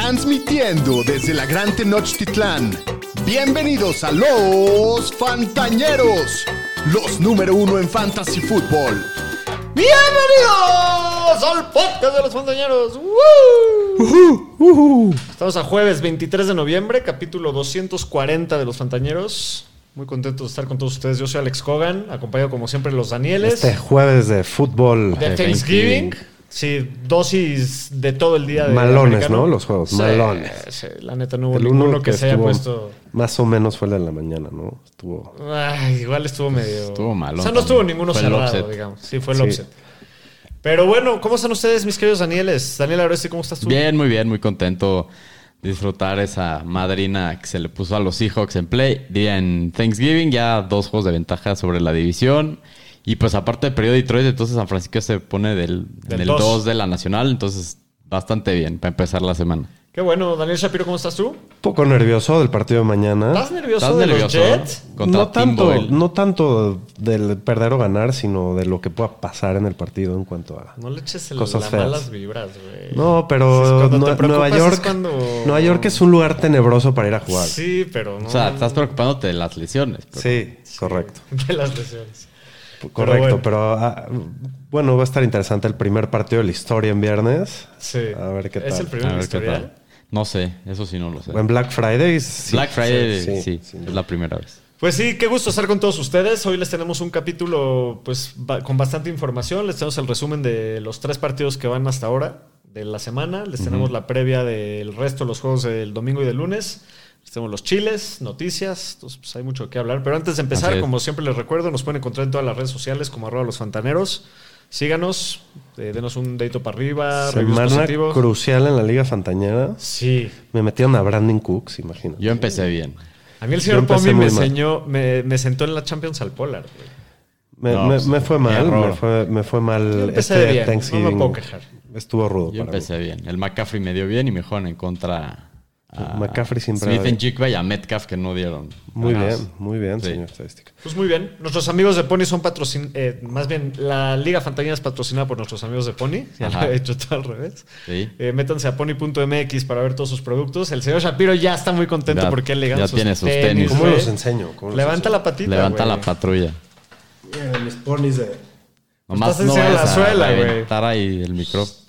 Transmitiendo desde la Gran Tenochtitlán. Bienvenidos a Los Fantañeros, los número uno en Fantasy Football. ¡Bienvenidos al podcast de Los Fantañeros! Estamos a jueves 23 de noviembre, capítulo 240 de Los Fantañeros. Muy contento de estar con todos ustedes. Yo soy Alex Cogan, acompañado como siempre de los Danieles. Este jueves de fútbol. De Thanksgiving. Sí, dosis de todo el día de malones, americano. ¿no? Los juegos, sí, malones. Sí, la neta no hubo El ninguno uno que se haya estuvo puesto... Más o menos fue el de la mañana, ¿no? Estuvo... Ay, igual estuvo medio... Estuvo malón. O sea, no estuvo ninguno fue cerrado, digamos. Sí, fue el offset. Pero bueno, ¿cómo están ustedes, mis queridos Danieles? Daniel Arresti, ¿cómo estás tú? Bien, muy contento de disfrutar esa madrina que se le puso a los Seahawks en play. Día en Thanksgiving, ya 2 juegos de ventaja sobre la división. Y pues aparte del periodo de Detroit, entonces San Francisco se pone en el 2 de la Nacional. Entonces, bastante bien para empezar la semana. Qué bueno. Daniel Shapiro, ¿cómo estás tú? Un poco nervioso del partido de mañana. ¿Estás nervioso de los Jets? No tanto del perder o ganar, sino de lo que pueda pasar en el partido en cuanto a no le eches cosas las feas. Malas vibras, güey. No, pero Nueva York es un lugar tenebroso para ir a jugar. Sí, pero no. O sea, estás preocupándote de las lesiones. Pero... Sí, correcto. De las lesiones. Correcto, pero bueno, va a estar interesante el primer partido de la historia en viernes. Sí. A ver qué tal. ¿Es el primero de la historia? No sé, eso sí no lo sé. En Black Friday, sí. Black Friday, sí, es la primera vez. Pues sí, qué gusto estar con todos ustedes. Hoy les tenemos un capítulo pues con bastante información. Les tenemos el resumen de los 3 partidos que van hasta ahora de la semana. Les tenemos la previa del resto de los juegos del domingo y del lunes. Tenemos los chiles, noticias, entonces pues hay mucho que hablar. Pero antes de empezar, como siempre les recuerdo, nos pueden encontrar en todas las redes sociales como @losfantaneros. Síganos, denos un dedito para arriba, reviews Semana positivos. Crucial en la Liga Fantañera. Sí. Me metieron a Brandon Cooks, imagínate. Yo empecé bien. A mí el señor Pomi me sentó en la Champions al Polar, güey. Me fue mal, me fue mal bien, Thanksgiving. no me puedo quejar. Estuvo rudo. Yo empecé bien. El McCaffrey me dio bien y me juegan en contra McCaffrey siempre Smith and Jigba y a Metcalf que no dieron. Muy bien, sí. Señor estadística. Pues muy bien. Nuestros amigos de Pony son más bien, la Liga Fantañera es patrocinada por nuestros amigos de Pony. Ya lo he hecho todo al revés. Sí. Métanse a pony.mx para ver todos sus productos. El señor Shapiro ya está muy contento porque él le gana sus tenis. ¿Cómo los enseño? Levanta la patita, Levanta la patrulla. Miren, mis ponis de... Nomás no vayas la suela, güey. Reventar ahí el micrófono.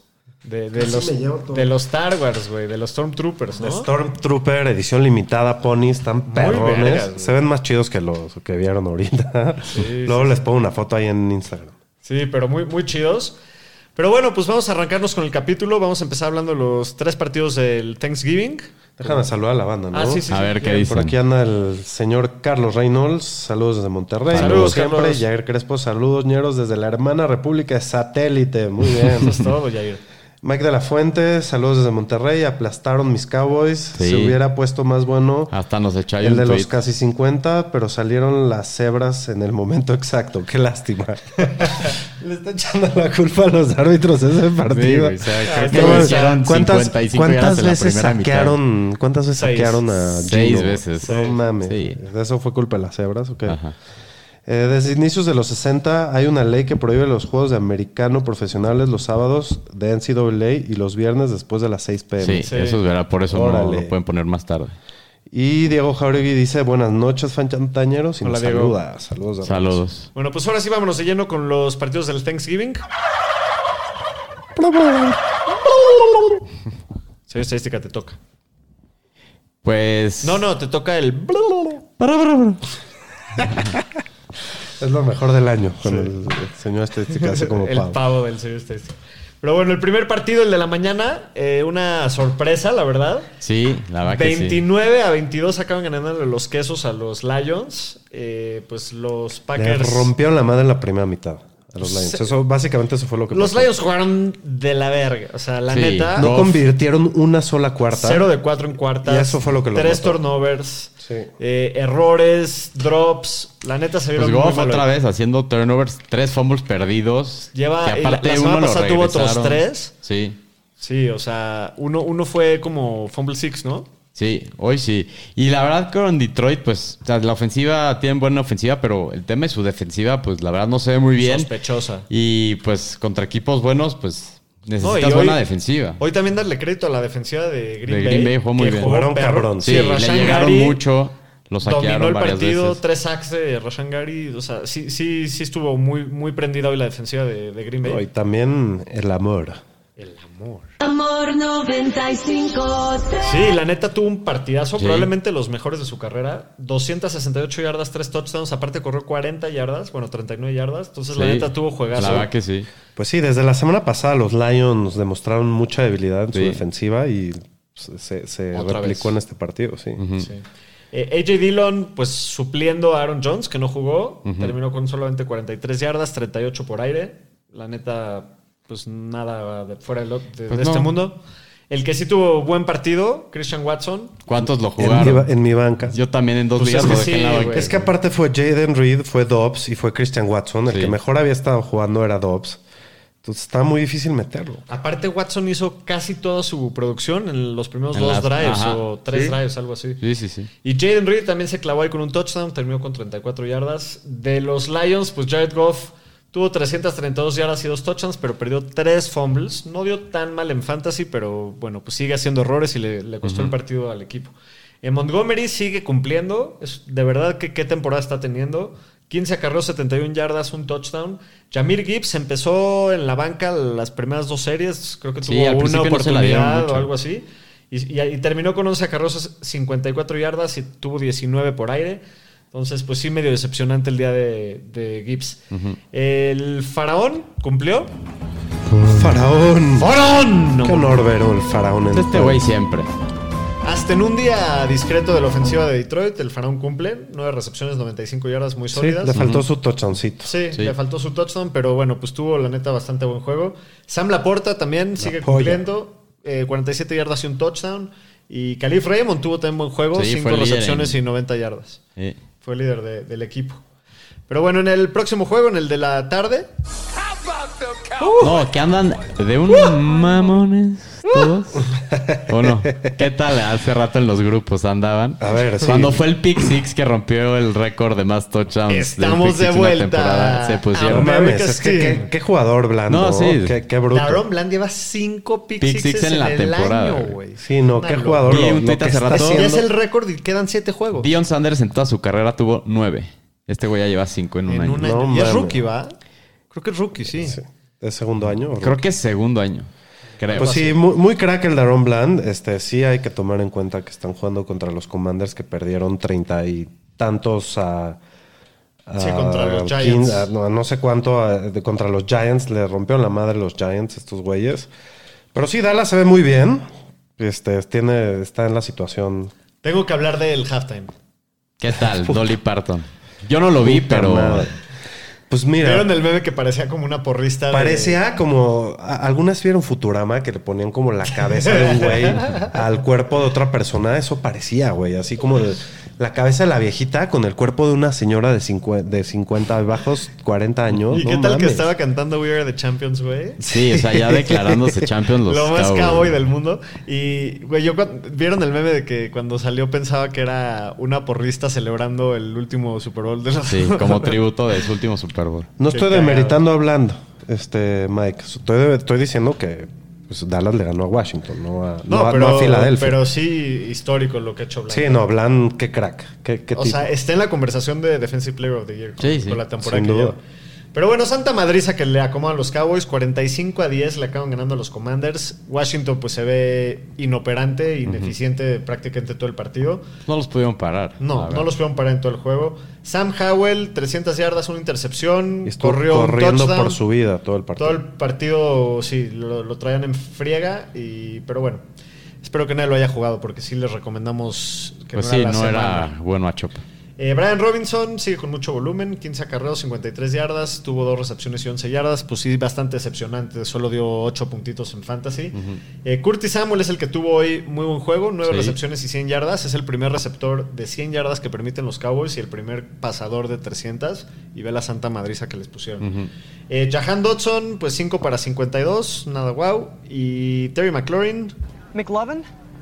De los Star Wars, güey. De los Stormtroopers, ¿no? De Stormtrooper, edición limitada, ponis, están perrones. Vergas, se ven más chidos que los que vieron ahorita. Luego les pongo una foto ahí en Instagram. Sí, pero muy chidos. Pero bueno, pues vamos a arrancarnos con el capítulo. Vamos a empezar hablando de los 3 partidos del Thanksgiving. Déjame saludar a la banda, ¿no? Sí. A ver qué dicen. Por aquí anda el señor Carlos Reynolds. Saludos desde Monterrey. Saludos, siempre. Carlos. Jair Crespo, saludos, ñeros, desde la hermana República de Satélite. Muy bien. Eso es todo, Jair. Mike de la Fuente, saludos desde Monterrey. Aplastaron mis Cowboys. Sí. Se hubiera puesto más bueno hasta nos echó ahí el un de tweet. los casi 50, pero salieron las cebras en el momento exacto. Qué lástima. Le está echando la culpa a los árbitros ese partido. Sí, o sea, creo que hicieron 55 ¿Cuántas yardas en la veces primera mitad. ¿Cuántas veces saquearon a Gino? 6 veces. No mames. Sí. ¿Eso fue culpa de las cebras o qué? Ajá. Desde inicios de los 60 hay una ley que prohíbe los juegos de americano profesionales los sábados de NCAA y los viernes después de las 6 p.m. Sí, eso es verdad. Por eso no lo pueden poner más tarde. Y Diego Jauregui dice, buenas noches, fantañeros. Y hola, nos Diego. saluda. Saludos. Bueno, pues ahora sí vámonos de lleno con los partidos del Thanksgiving. Señor estadística, te toca. Pues... No, te toca el... Es lo mejor del año con el señor estadística hace como el pavo del señor estadística. Pero bueno, el primer partido, el de la mañana, una sorpresa, la verdad. Sí, la verdad que 29-22 acaban ganando los quesos a los Lions. Pues los Packers... Le rompieron la madre en la primera mitad a los Lions. Básicamente eso fue lo que los pasó. Lions jugaron de la verga. O sea, la neta... No convirtieron una sola cuarta. 0 de 4 en cuartas. Y eso fue lo que los 3 mató. turnovers. Sí. Errores, drops. La neta se vieron pues muy Goff mal. otra vez haciendo turnovers, 3 fumbles perdidos. Que aparte la semana uno pasada lo tuvo otros regresaron. 3. Sí. Sí, o sea, uno fue como fumble 6, ¿no? Sí, hoy sí. Y la verdad que en Detroit, pues, o sea, la ofensiva, tienen buena ofensiva, pero el tema es su defensiva, pues, la verdad no se ve muy bien. Sospechosa. Y, pues, contra equipos buenos, pues, Necesitas buena defensiva. Hoy también darle crédito a la defensiva de Green Bay. Green Bay jugó muy bien. Jugaron cabrón. Sí, le Rashan llegaron Gary mucho. Lo saquearon dominó el varias partido, veces. 3 sacks de Rashan Gary. O sea, sí estuvo muy prendida hoy la defensiva de Green Bay. Y también el amor. El amor. Amor 95. Sí, la neta tuvo un partidazo, Sí. probablemente los mejores de su carrera. 268 yardas, 3 touchdowns. Aparte corrió 40 yardas, 39 yardas. Entonces la Sí, neta tuvo juegazo. La verdad que sí. Pues sí, desde la semana pasada los Lions demostraron mucha debilidad en su Sí. defensiva y se Otra replicó vez. en este partido, sí. Sí. AJ Dillon, pues supliendo a Aaron Jones, que no jugó. Terminó con solamente 43 yardas, 38 por aire. La neta, pues nada de fuera de Pues este no. mundo. El que sí tuvo buen partido, Christian Watson. ¿Cuántos lo En jugaron? en mi banca. Yo también en 2 Pues días es lo que dejé sí, en la banca. güey. Es que aparte fue Jaden Reed, fue Dobbs y fue Christian Watson. El Sí. que mejor había estado jugando era Dobbs. Entonces está muy difícil meterlo. Aparte, Watson hizo casi toda su producción en los primeros En 2 las- drives ajá. o 3 Sí. drives, algo así. Sí. Y Jaden Reed también se clavó ahí con un touchdown, terminó con 34 yardas. De los Lions, pues Jared Goff tuvo 332 yardas y 2 touchdowns, pero perdió 3 fumbles. No dio tan mal en fantasy, pero bueno, pues sigue haciendo errores y le costó el partido al equipo. Montgomery sigue cumpliendo. De verdad que qué temporada está teniendo. 15 acarreos, 71 yardas, un touchdown. Jahmyr Gibbs empezó en la banca las primeras 2 series. Creo que Sí, tuvo al una principio no se la dieron oportunidad o mucho. algo así. Y terminó con 11 acarreos, 54 yardas y tuvo 19 por aire. Entonces, pues sí, medio decepcionante el día de Gibbs. El Faraón cumplió. ¡Faraón! ¡Faraón! Qué honor ver el faraón en Este güey siempre. Hasta en un día discreto de la ofensiva de Detroit, el Faraón cumple. 9 recepciones, 95 yardas, muy Sí, sólidas. le faltó su touchdoncito. Sí, Sí. le faltó su touchdown, pero bueno, pues tuvo la neta bastante buen juego. Sam Laporta también sigue polla. cumpliendo. 47 yardas y un touchdown. Y Khalif Raymond tuvo también buen juego. Sí, 5 fue líder recepciones en- y 90 yardas. Sí. Fue el líder del equipo. Pero bueno, en el próximo juego, en el de la tarde, No, que andan de un mamones todos. ¿O no? ¿Qué tal? Hace rato en los grupos andaban. A ver, sí. Cuando fue el pick six que rompió el récord de más touchdowns. del Estamos pick de six en una vuelta. temporada, se No pusieron. mames, America's es que Team. qué jugador blando. No, sí. Qué bruto. Daron Bland lleva 5 pick Pick sixes six en la el temporada, año, güey. güey. Sí, no, Una qué locura. jugador. Vi un tuit que hace está rato. Y es haciendo. el récord y quedan 7 juegos. Deion Sanders en toda su carrera tuvo 9. Este güey ya lleva 5 en un En año. un año. No Y es mames. rookie, ¿va? Creo que es rookie, sí. Sí. ¿Es segundo año? ¿o Creo que es segundo año. Creo. Pues sí, muy crack el Daron Bland. Sí hay que tomar en cuenta que están jugando contra los Commanders que perdieron 30 y tantos a... Sí, contra los Giants. no sé cuánto contra los Giants. Le rompieron la madre los Giants estos güeyes. Pero sí, Dallas se ve muy bien. Está en la situación... Tengo que hablar del halftime. ¿Qué tal? Dolly Parton. Yo no lo vi, Puta pero... madre. Pues mira... ¿Vieron el meme que parecía como una porrista? Parecía como... Algunas vieron Futurama que le ponían como la cabeza de un güey al cuerpo de otra persona. Eso parecía, güey. Así como la cabeza de la viejita con el cuerpo de una señora de 50 bajos, 40 años. ¿Y No qué tal que mames. estaba cantando We Are the Champions, güey? Sí, o sea, ya declarándose champions los Lo más Cowboys. cowboy del mundo. Y, güey, ¿vieron el meme de que cuando salió pensaba que era una porrista celebrando el último Super Bowl de los... Sí, como tributo de su último Super Bowl. No Qué estoy cagado. demeritando hablando, Mike. Estoy diciendo que pues, Dallas le ganó a Washington, no a Filadelfia. pero sí histórico lo que ha hecho Bland. Sí, no, Bland, qué crack. Qué O tipo. sea, está en la conversación de Defensive Player of the Year Sí, sí. con la temporada Sin que duda. lleva. Pero bueno, santa madriza que le acomodan los Cowboys. 45-10 le acaban ganando a los Commanders. Washington pues se ve inoperante, ineficiente prácticamente todo el partido. No los pudieron parar. la No verdad. los pudieron parar en todo el juego. Sam Howell, 300 yardas, una intercepción. Y estuvo Corrió un corriendo touchdown. por su vida todo el partido. Todo el partido, sí, lo traían en friega. Pero bueno, espero que nadie lo haya jugado porque sí les recomendamos que Pues no sí, era la no semana. era bueno a Chop. Brian Robinson sigue con mucho volumen, 15 acarreos, 53 yardas, tuvo 2 recepciones y 11 yardas, pues sí, bastante decepcionante, solo dio 8 puntitos en fantasy. Curtis Samuel es el que tuvo hoy muy buen juego, 9 Sí. recepciones y 100 yardas, es el primer receptor de 100 yardas que permiten los Cowboys y el primer pasador de 300, y ve la santa madriza que les pusieron. Jahan Dodson, pues 5 para 52, nada guau, y Terry McLaurin, McLovin?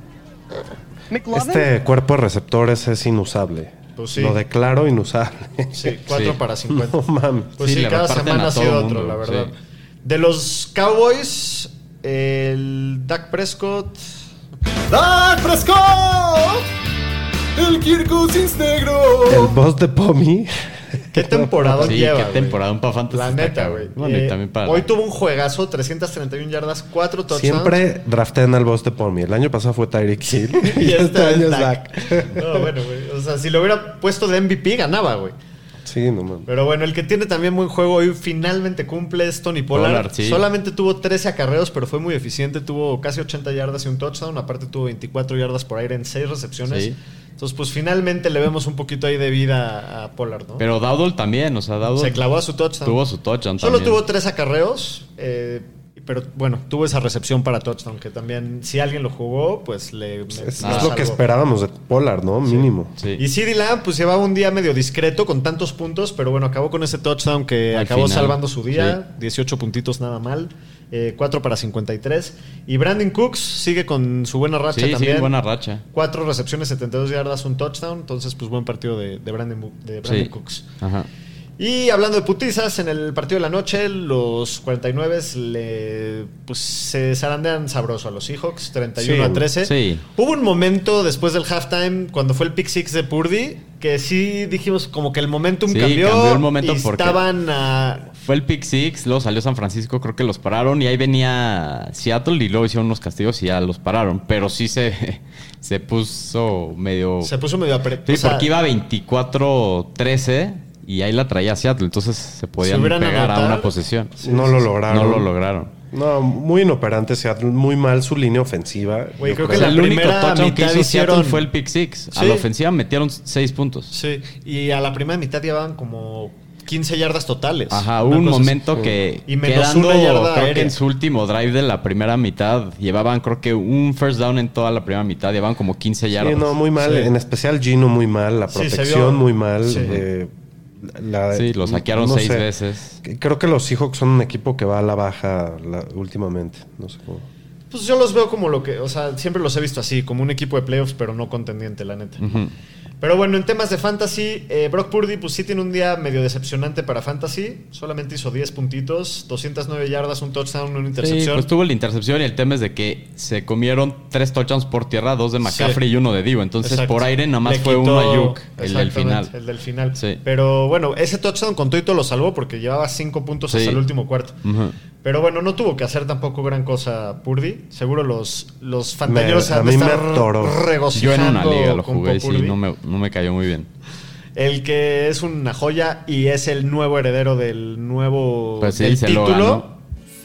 McLovin? Este cuerpo de receptores es inusable. Pues sí. Lo declaro inusable. sí, 4 Sí. para 50. No mames. Pues Sí, sí, le cada reparten semana a ha todo sido el otro, mundo, la verdad. sí. De los Cowboys, El Dak Prescott. ¡Dak Prescott! ¡El Kirk Cousins negro! El boss de Pommy. ¿Qué temporada Sí, lleva, qué güey? temporada para Fantasy. La está neta, cabrón. güey. Bueno, y también para... Hoy tuvo un juegazo, 331 yardas, 4 touchdowns. Siempre draftean al boss de Pommy. El año pasado fue Tyreek Hill. Y este año es es Dak. No, bueno, güey. O sea, si lo hubiera puesto de MVP, ganaba, güey. Sí, no mames. Pero bueno, el que tiene también buen juego hoy finalmente cumple es Tony Pollard. Pollard, sí. Solamente tuvo 13 acarreos, pero fue muy eficiente. Tuvo casi 80 yardas y un touchdown. Aparte tuvo 24 yardas por aire en 6 recepciones. Sí. Entonces, pues finalmente le vemos un poquito ahí de vida a Pollard, ¿no? Pero Dowdle también, o sea, Dowdle Se clavó a su touchdown. tuvo su touchdown Solo también. tuvo 3 acarreos, pero bueno, tuvo esa recepción para touchdown, que también, si alguien lo jugó, pues Es lo lo salvó. que esperábamos de Pollard, ¿no? Mínimo. Sí. Y CeeDee Lamb, pues llevaba un día medio discreto con tantos puntos, pero bueno, acabó con ese touchdown que Al acabó final, salvando su día. 18 puntitos nada mal. 4 para 53. Y Brandon Cooks sigue con su buena racha Sí, también. sí, buena racha. 4 recepciones, 72 yardas, un touchdown. Entonces, pues buen partido de Brandon Sí. Cooks. Ajá. Y hablando de putizas, en el partido de la noche, los 49 se zarandean sabroso a los Seahawks, 31-13. Sí. Hubo un momento después del halftime, cuando fue el pick six de Purdy, que sí dijimos como que el momentum Sí, cambió el momentum y porque estaban a... Fue el pick six, luego salió San Francisco, creo que los pararon y ahí venía Seattle y luego hicieron unos castigos y ya los pararon. Pero sí se puso medio... Se puso medio Sí, porque iba 24-13 y ahí la traía Seattle, entonces se podían hubieran pegar a anotado, una posesión. No lo lograron. No lo lograron. No, muy inoperante Seattle. Muy mal su línea ofensiva. Güey, Yo creo O que sea, la el único primera touchdown que mitad hizo Seattle hicieron- fue el pick six. A Sí. la ofensiva metieron 6 puntos. Sí, y a la primera mitad llevaban como 15 yardas totales. Ajá, Una hubo un cosa así. momento que Y menos quedando, una yarda creo que aérea. en su último drive de la primera mitad, llevaban creo que un first down en toda la primera mitad, llevaban como 15 yardas. Sí, no, muy mal. Sí. En especial Gino muy mal. La Sí, se protección vio. muy mal. Sí. Sí, lo saquearon no 6 sé. veces. Creo que los Seahawks son un equipo que va a la baja últimamente. No sé cómo. Pues yo los veo como lo que, o sea, siempre los he visto así, como un equipo de playoffs, pero no contendiente, la neta. Ujú. Pero bueno, en temas de fantasy, Brock Purdy, pues sí tiene un día medio decepcionante para fantasy. Solamente hizo 10 puntitos, 209 yardas, un touchdown, una Sí, intercepción. pues tuvo la intercepción y el tema es de que se comieron 3 touchdowns por tierra, 2 de McCaffrey Sí. y 1 de Divo. Entonces Exacto. por aire nada más Le fue quitó- uno a Ayuk, el del Exactamente, final. El del final. Sí. Pero bueno, ese touchdown con todo y todo lo salvó porque llevaba 5 puntos Sí. hasta el último cuarto. Ujú. Pero bueno, no tuvo que hacer tampoco gran cosa Purdy. Seguro los fantañeros a han de mí me estar atoró. Yo regocijando en una liga lo con jugué y sí, Purdy. no me cayó muy bien. El que es una joya y es el nuevo heredero del nuevo Pues sí, del se lo título. ganó.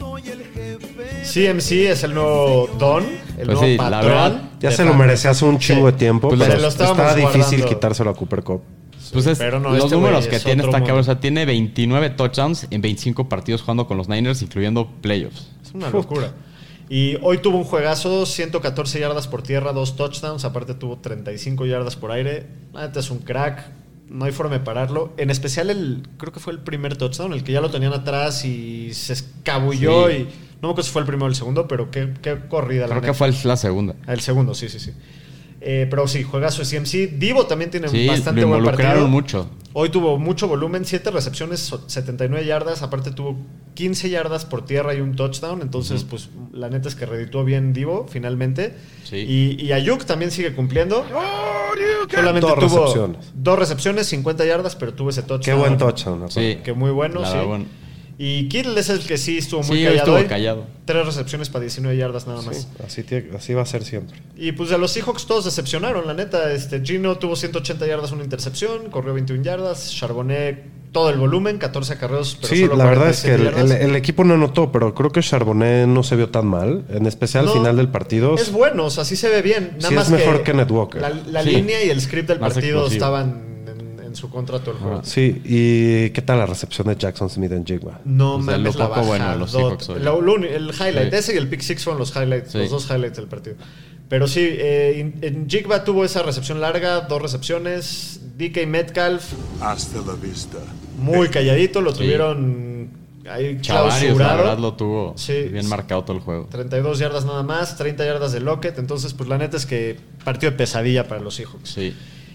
CMC es el nuevo Don, el Pues nuevo sí, la patrón. verdad, Ya de se lo fantasy. merecía hace un chingo Sí. de tiempo. Pues pero se lo estábamos está difícil guardando. quitárselo a Cooper Cup. Pues es, pero no, los este números güey que es tiene otro está cabrón. O mundo. sea, tiene 29 touchdowns en 25 partidos jugando con los Niners, incluyendo playoffs. Es una locura. Y hoy tuvo un juegazo, 114 yardas por tierra, 2 touchdowns, aparte tuvo 35 yardas por aire. La neta es un crack, no hay forma de pararlo. En especial creo que fue el primer touchdown, el que ya lo tenían atrás y se escabulló Sí. y no me acuerdo si fue el primero o el segundo, pero qué corrida. Creo que fue la segunda. El segundo, sí. Pero sí, juegazo de CMC. Divo también tiene Sí, bastante lo buen partido. involucraron mucho. Hoy tuvo mucho volumen, 7 recepciones, 79 yardas. Aparte tuvo 15 yardas por tierra y un touchdown. Entonces, pues la neta es que redituó bien Divo finalmente. Sí. Y Ayuk también sigue cumpliendo. Solamente Dos tuvo recepciones. 2 recepciones, 50 yardas, pero tuvo ese touchdown. Qué buen touchdown. ¿no? Sí. Que muy bueno, La sí. verdad, bueno. Y Kittle es el que sí estuvo muy Sí, hoy callado. estuvo hoy. callado. 3 recepciones para 19 yardas nada más. Sí, así va a ser siempre. Y pues de los Seahawks todos decepcionaron, la neta. Gino tuvo 180 yardas, una intercepción, corrió 21 yardas. Charbonnet, todo el volumen, 14 acarreos, pero Sí, solo la verdad es que 47 yardas. el equipo no anotó, pero creo que Charbonnet no se vio tan mal. En especial No, al final del partido. Es bueno, o sea, sí se ve bien. Nada Sí, más es mejor que Kenneth Walker. La Sí. línea y el script del Más partido explosivo. estaban en su contra todo el juego. Sí, ¿y qué tal la recepción de Jackson Smith en Jigba? No O sea, mames, lo la poco bueno de bajadota. los Seahawks hoy. El highlight, Sí. ese y el pick six fueron los highlights, Sí. los 2 highlights del partido. Pero sí, en Jigba tuvo esa recepción larga, 2 recepciones. DK Metcalf, Hasta la vista. muy calladito, lo Sí. tuvieron ahí Chavarius, la clausurado. verdad, lo tuvo Sí. bien marcado todo el juego. 32 yardas nada más, 30 yardas de Lockett. Entonces, pues la neta es que partido de pesadilla para los Seahawks. Sí.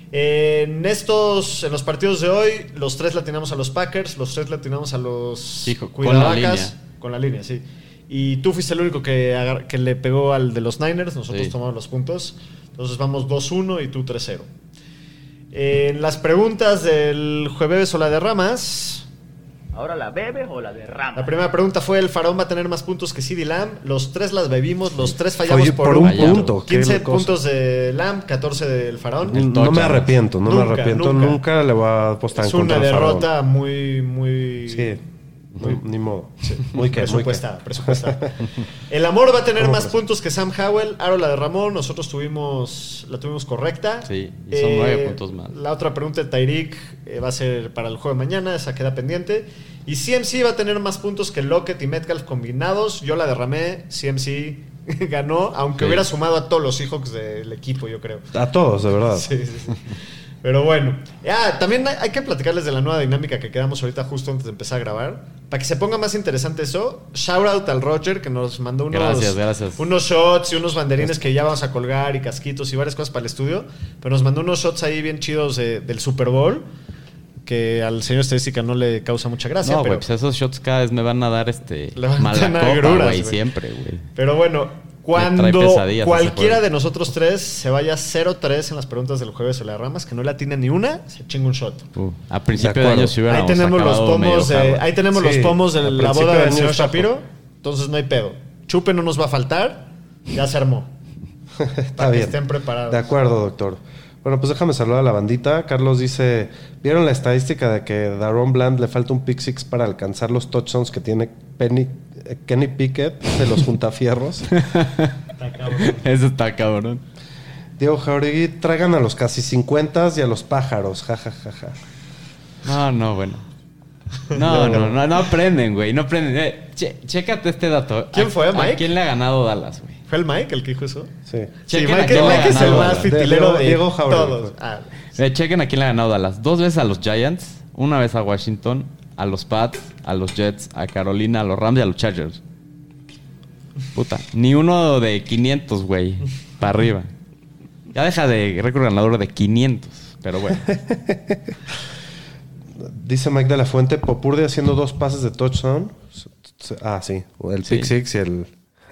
En los partidos de hoy, los 3 latinamos a los Packers, los 3 latinamos a los Sí, con la Cuidavacas. línea. Con la línea, sí. Y tú fuiste el único que le pegó al de los Niners. Nosotros Sí. tomamos los puntos. Entonces vamos 2-1 y tú 3-0. En las preguntas del jueves o la derramas... ¿Ahora la bebes o la derramas? La primera pregunta fue: ¿el faraón va a tener más puntos que CeeDee Lamb? Los 3 las bebimos, los 3 fallamos Oye, por por un un punto. 15 qué cosa. puntos de Lamb, 14 del faraón. No me arrepiento, no me Nunca, arrepiento. nunca. Nunca le voy a apostar en Es una contra del Faraón. derrota muy... Sí, ni modo. Muy que, presupuestada. El amor va a tener más puntos que Sam Howell. Aro la derramó, nosotros la tuvimos correcta. Sí, y son 9 puntos más. La otra pregunta de Tyreek va a ser para el juego de mañana, esa queda pendiente. Y CMC va a tener más puntos que Lockett y Metcalf combinados. Yo la derramé, CMC ganó, aunque Sí. hubiera sumado a todos los Seahawks del equipo, yo creo. A todos, de verdad. Sí. Pero bueno, también hay que platicarles de la nueva dinámica que quedamos ahorita justo antes de empezar a grabar. Para que se ponga más interesante eso, shout out al Roger que nos mandó Gracias. unos shots y unos banderines que ya vamos a colgar y casquitos y varias cosas para el estudio. Pero nos mandó unos shots ahí bien chidos del Super Bowl que al señor estadística no le causa mucha gracia. No, pero, güey, pues esos shots cada vez me van a dar Le van a mala dar copa, agruras, güey, güey. siempre, güey. pero bueno, trae cuando pesadillas ese cualquiera juego. de nosotros tres se vaya 0-3 en las preguntas del jueves o la ramas, que no la tiene ni una, se chinga un shot. A principio De de acuerdo. año si hubiéramos Ahí tenemos los acabado medio pomos jabo. ahí tenemos Sí, los pomos de al la principio boda de del año señor está Shapiro. Entonces no hay pedo. Chupe no nos va a faltar. Ya se armó. Está Para que bien. estén preparados. De acuerdo, doctor. Bueno, pues déjame saludar a la bandita. Carlos dice, ¿vieron la estadística de que Daron Bland le falta un pick six para alcanzar los touchdowns que tiene Kenny Pickett de los Juntafierros? Está cabrón. Eso está cabrón. Diego Jauregui, traigan a los casi 50 y a los pájaros. Ja, ja, ja, ja. No, bueno. No aprenden, güey. No aprenden. Chécate este dato. ¿Quién fue, Mike? ¿A quién le ha ganado Dallas, güey? ¿Fue el Mike el que dijo eso? Sí. Sí, Chequen a Mike, quién le ha Mike es el ganado más Dallas. fitilero de Diego Jauregui, todos. pues. Chequen a quién le ha ganado Dallas. 2 veces a los Giants, una vez a Washington, a los Pats, a los Jets, a Carolina, a los Rams y a los Chargers. Puta, ni uno de 500, güey, para arriba. Ya deja de récord ganador de 500, pero bueno. Dice Mike de la Fuente, Popurdi haciendo 2 pases de touchdown. Ah, sí. El Sí. pick six y el...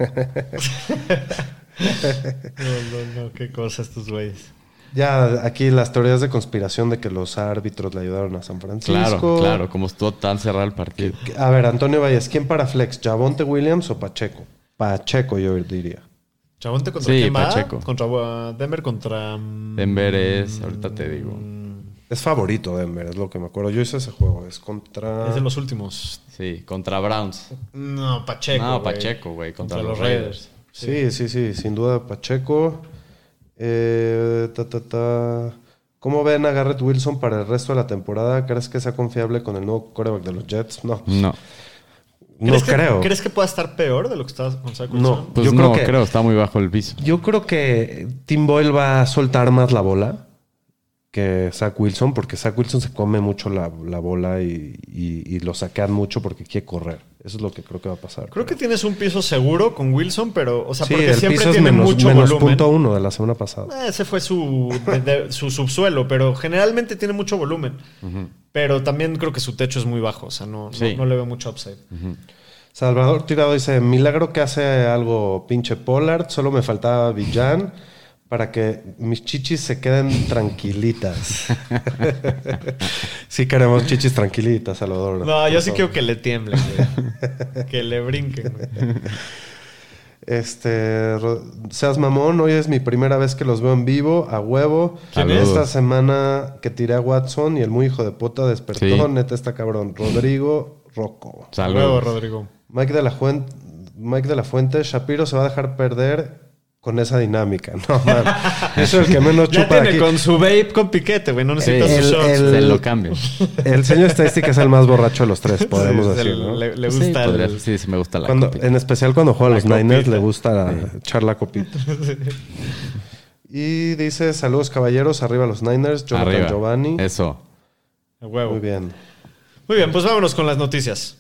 No, qué cosa estos güeyes. Ya aquí las teorías de conspiración de que los árbitros le ayudaron a San Francisco. Claro, como estuvo tan cerrado el partido. A ver, Antonio Valles, ¿quién para flex? ¿Javonte Williams o Pacheco? Pacheco, yo diría. ¿Chabonte contra Sí, quién va? Pacheco. Contra Denver, contra... Denver es, ahorita te digo. Es favorito Denver, es lo que me acuerdo. Yo hice ese juego, es contra... Es de los últimos. Sí, contra Browns. No, Pacheco. No, güey. Pacheco, güey, contra Contra los los Raiders. Sí, sin duda Pacheco. ¿Cómo ven a Garrett Wilson para el resto de la temporada? ¿Crees que sea confiable con el nuevo quarterback de los Jets? No. No. No creo. ¿Crees que pueda estar peor de lo que está con Zach Wilson? No. Pues Yo no, creo que- creo, está muy bajo el piso. Yo creo que Tim Boyle va a soltar más la bola que Zach Wilson, porque Zach Wilson se come mucho la bola y lo saquean mucho porque quiere correr. Eso es lo que creo que va a pasar. Creo que tienes un piso seguro con Wilson, pero, o sea, sí, porque el siempre piso es tiene menos mucho volumen. .1 de la semana pasada. Ese fue su subsuelo, pero generalmente tiene mucho volumen. Pero también creo que su techo es muy bajo, o sea, no le veo mucho upside. Salvador Tirado dice, milagro que hace algo pinche Pollard, solo me faltaba Villan para que mis chichis se queden tranquilitas. Sí queremos chichis tranquilitas, Salvador. No, yo Por sí favor. quiero que le tiemblen, güey. Que le brinquen, güey. Seas mamón, hoy es mi primera vez que los veo en vivo, a huevo. ¿Quién es? Esta semana que tiré a Watson y el muy hijo de puta despertó, Sí. neta está cabrón. Rodrigo Rocco. Hasta luego, Rodrigo. Mike de la Fuente, Shapiro se va a dejar perder con esa dinámica. No, man. Eso es el que menos Ya chupa tiene aquí. con su vape con piquete, güey. No necesita Sí. sus shots. Se lo cambio. El señor estadística es el más borracho de los tres, podemos Sí, decir, ¿no? Le Sí, gusta podría- el... sí, me gusta la Cuando, copita. en especial cuando juega a los La Niners, copita. le gusta echar la copita. Y dice, saludos caballeros, arriba los Niners, Jonathan Arriba. Giovanni. Eso. A huevo. Muy bien. Muy bien, pues vámonos con las noticias.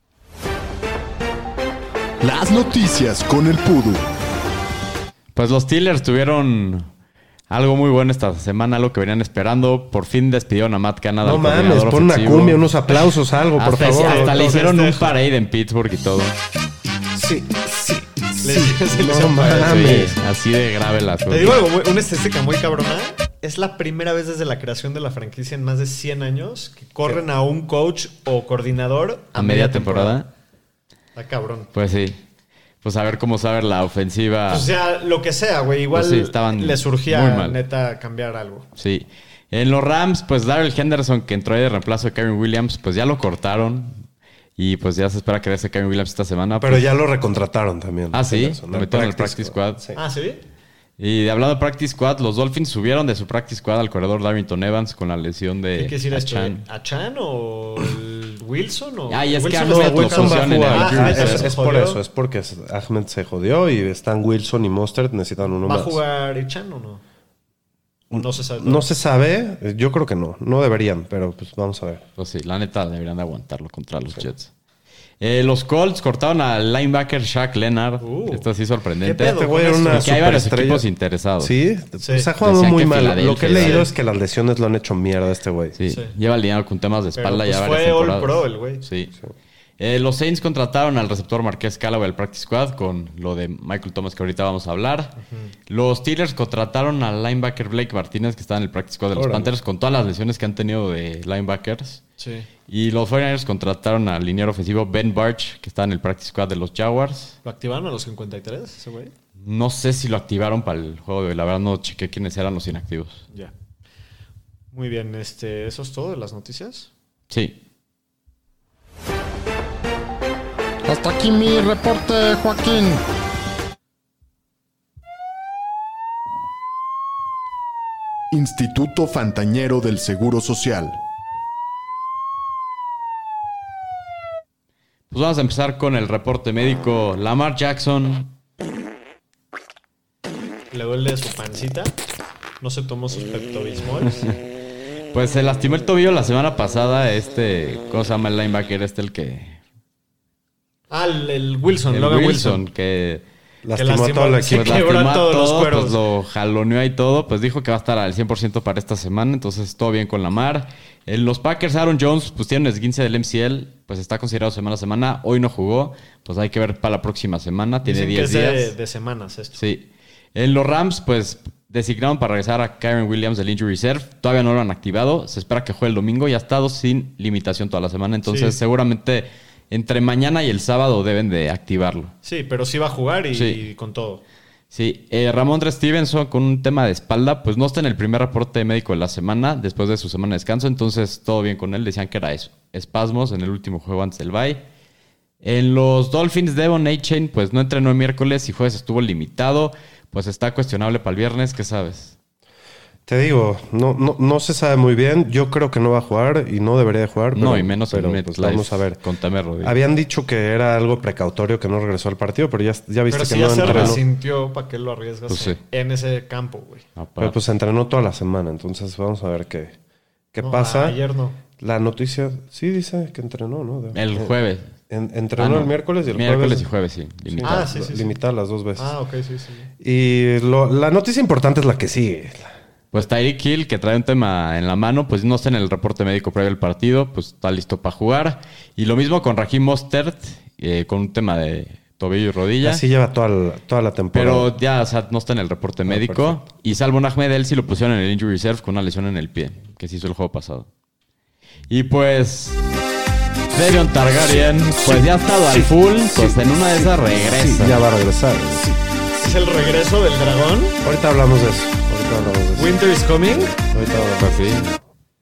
Las noticias con el Pudu. Pues los Steelers tuvieron algo muy bueno esta semana, algo que venían esperando. Por fin despidieron a Matt Canada. No el mames, coordinador pon una ofensivo. cumbia, unos aplausos, algo, por Hasta, favor. hasta le hicieron un festejo. parade en Pittsburgh y todo. Sí. No mames. Sí, así de grave la Te digo algo, una estadística muy cabrona. Es la primera vez desde la creación de la franquicia en más de 100 años que corren a un coach o coordinador a media temporada. Está cabrón. Pues sí. Pues a ver cómo sabe la ofensiva. Pues ya, lo que sea, güey. Igual Pues sí, estaban le surgía, muy mal. neta, cambiar algo. Sí. En los Rams, pues Darrell Henderson, que entró ahí de reemplazo de Karen Williams, pues ya lo cortaron. Y pues ya se espera que regrese Karen Williams esta semana. Pero pues, ya lo recontrataron también. Ah, ¿sí? Henderson, Lo metieron en el practice squad. Sí. Ah, ¿sí? Y hablando de practice squad, los Dolphins subieron de su practice squad al corredor Darrington Evans con la lesión de ¿Qué quiere decir esto? Achane. ¿Achane o el Wilson? O Ah, y es que Wilson Ahmed está Wilson va a en el jugar. injury reserve. Es por eso. Es porque Ahmed se jodió y están Wilson y Mostert. Necesitan uno ¿Va a más. jugar Achane o no? No se sabe. No se sabe. Yo creo que no. No deberían, pero pues vamos a ver. Pues sí, la neta deberían de aguantarlo contra los Jets. Los Colts cortaron al linebacker Shaq Leonard. Esto sí sorprendente. ¿Qué pedo Este güey con era esto? una Y que hay varios superestrella. equipos interesados. Sí, Sí. pues ha jugado Decían muy que mal. Lo que he Filadelfia, leído sí. es que las lesiones lo han hecho mierda a este güey. Sí, Sí. lleva lidiando con temas de Pero, espalda pues, ya varias fue All temporadas. Pro el güey. Sí. Los Saints contrataron al receptor Marqués Callaway al practice squad con lo de Michael Thomas que ahorita vamos a hablar. Los Steelers contrataron al linebacker Blake Martínez que está en el practice squad de los Órale. Panthers con todas las lesiones que han tenido de linebackers. Sí. Y los 49ers contrataron al liniero ofensivo Ben Barch que está en el practice squad de los Jaguars. ¿Lo activaron a los 53 ese güey? No sé si lo activaron para el juego de hoy. La verdad no chequé quiénes eran los inactivos. Ya. Muy bien, ¿eso es todo de las noticias? Sí. Hasta aquí mi reporte, Joaquín. Instituto Fantañero del Seguro Social. Pues vamos a empezar con el reporte médico. Lamar Jackson. ¿Le duele su pancita? ¿No se tomó sus Pepto-Bismol? Pues se lastimó el tobillo la semana pasada. ¿Cómo se llama el linebacker? El que... Ah, el Wilson, El Logan Wilson, que Lastimó a todo el sí, equipo. quebró lastimó a todos los todo, cueros. pues lo jaloneó y todo. Pues dijo que va a estar al 100% para esta semana. Entonces todo bien con Lamar. En los Packers, Aaron Jones, pues tiene un esguince del MCL. Pues está considerado semana a semana. Hoy no jugó. Pues hay que ver para la próxima semana. Tiene Dicen 10 que días. es de semanas esto. Sí. En los Rams, pues designaron para regresar a Kyren Williams del Injury Reserve. Todavía no lo han activado. Se espera que juegue el domingo y ha estado sin limitación toda la semana. Entonces, Sí. seguramente entre mañana y el sábado deben de activarlo. Sí, pero sí va a jugar y Sí. con todo. Sí. Ramondre Stevenson con un tema de espalda, pues no está en el primer reporte médico de la semana, después de su semana de descanso. Entonces, todo bien con él. Decían que era eso. Espasmos en el último juego antes del bye. En los Dolphins, Devon Achane, pues no entrenó el miércoles y jueves estuvo limitado. Pues está cuestionable para el viernes, ¿qué sabes? Te digo, no se sabe muy bien. Yo creo que no va a jugar y no debería de jugar. No, y menos en pero MetLife. pues vamos a ver. Con tema de rodilla. Habían dicho que era algo precautorio que no regresó al partido, pero ya viste Pero que si no ya se entrenó. resintió, ¿para qué lo arriesgas Pues sí. en ese campo, güey? Pero pues entrenó toda la semana, entonces vamos a ver qué No, pasa. Ayer no. La noticia sí dice que entrenó, ¿no? El jueves. Entrenó Ah, no. el miércoles y el Miércoles jueves. y jueves, sí. Limitado. Ah, sí. Limitada las dos veces. Ah, ok, sí. Y la noticia importante es la que sigue. Pues Tyreek Hill, que trae un tema en la mano, pues no está en el reporte médico previo al partido, pues está listo para jugar. Y lo mismo con Raheem Mostert, con un tema de tobillo y rodilla. Así lleva toda la temporada. Pero ya, o sea, no está en el reporte médico. perfecto. Y Salvo Ahmed, él sí lo pusieron en el Injury Reserve con una lesión en el pie, que se hizo el juego pasado. Y pues... Daeron Targaryen, pues ya ha estado al full, pues en una de esas regresa. Sí, ya va a regresar. ¿Es el regreso del dragón? Ahorita hablamos de eso. Winter is coming. Ahorita hablamos Pues sí.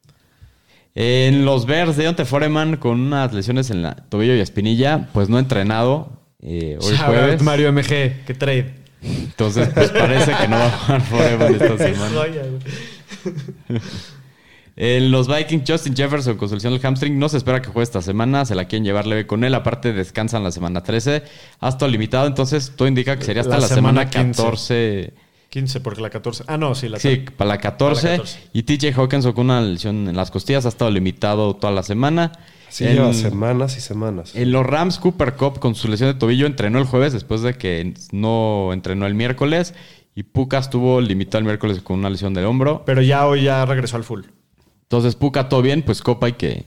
En los Bears, Deontay Foreman con unas lesiones en la tobillo y espinilla, pues no ha entrenado. Hoy Shout jueves. out Mario MG, que trade. Entonces, pues parece que no va a jugar Foreman esta semana. Joya, güey. En los Vikings, Justin Jefferson con su lesión del hamstring no se espera que juegue esta semana. Se la quieren llevar leve con él. Aparte, descansan la semana 13. Ha estado limitado. Entonces, todo indica que sería hasta la semana 15. 14. 15, porque la 14. Ah, no, sí, la Sí, para la 14. Para la 14. Y TJ Hawkinson con una lesión en las costillas ha estado limitado toda la semana. Sí, lleva semanas y semanas. En los Rams, Cooper Kupp con su lesión de tobillo entrenó el jueves después de que no entrenó el miércoles. Y Puka estuvo limitado el miércoles con una lesión del hombro. Pero ya hoy ya regresó al full. Entonces, Puka todo bien, pues Kupp hay que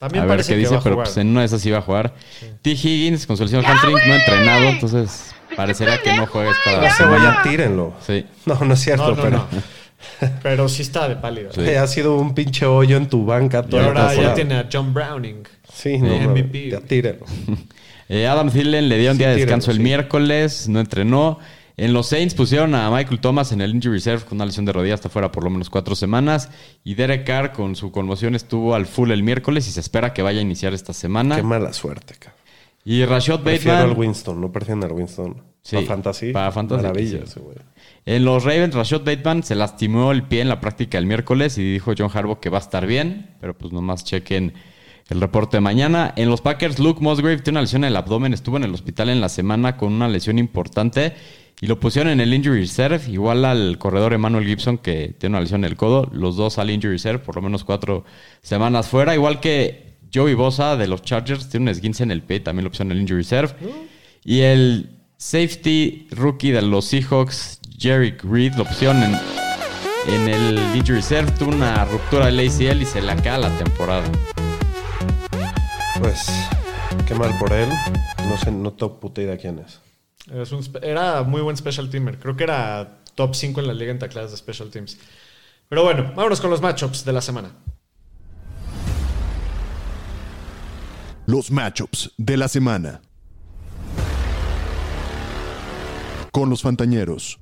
También a ver parece qué que dice, va a pero jugar. pues en una de esas sí va a jugar. T. Higgins, con su lesión hamstring, no ha entrenado, entonces parecería que no juegue esta La semana. cebolla, tírenlo. Sí. No es cierto, No, pero no. Pero sí está de pálido. Sí. ha sido un pinche hoyo en tu banca Y toda la ahora ya temporada. tiene a John Browning. Sí, no, MVP. ya tírenlo. Adam Thielen le dio un Sí, día de tírenlo, descanso el sí. miércoles, no entrenó. En los Saints pusieron a Michael Thomas en el injury reserve con una lesión de rodilla hasta fuera por lo menos 4 semanas. Y Derek Carr con su conmoción estuvo al full el miércoles y se espera que vaya a iniciar esta semana. Qué mala suerte, cabrón. Y Rashad Prefiero Bateman. al Winston, no prefieren al Winston. Sí, Para Fantasy. para Fantasy, Maravilla sí. ese güey. En los Ravens, Rashad Bateman se lastimó el pie en la práctica el miércoles y dijo John Harbaugh que va a estar bien, pero pues nomás chequen el reporte de mañana. En los Packers, Luke Musgrave tiene una lesión en el abdomen, estuvo en el hospital en la semana con una lesión importante y lo pusieron en el injury reserve, igual al corredor Emmanuel Gibson que tiene una lesión en el codo, los dos al injury reserve, por lo menos 4 semanas fuera, igual que Joey Bosa de los Chargers, tiene un esguince en el pie, también lo pusieron en el injury reserve. Y el safety rookie de los Seahawks, Jerick Reed, lo pusieron en el injury reserve, tuvo una ruptura del ACL y se le acaba la temporada. Pues, qué mal por él. No sé, no tengo puta idea quién es. Era muy buen special teamer. Creo que era top 5 en la liga en tacleadas de special teams. Pero bueno, vámonos con los matchups de la semana. Los matchups de la semana. Con los Fantañeros.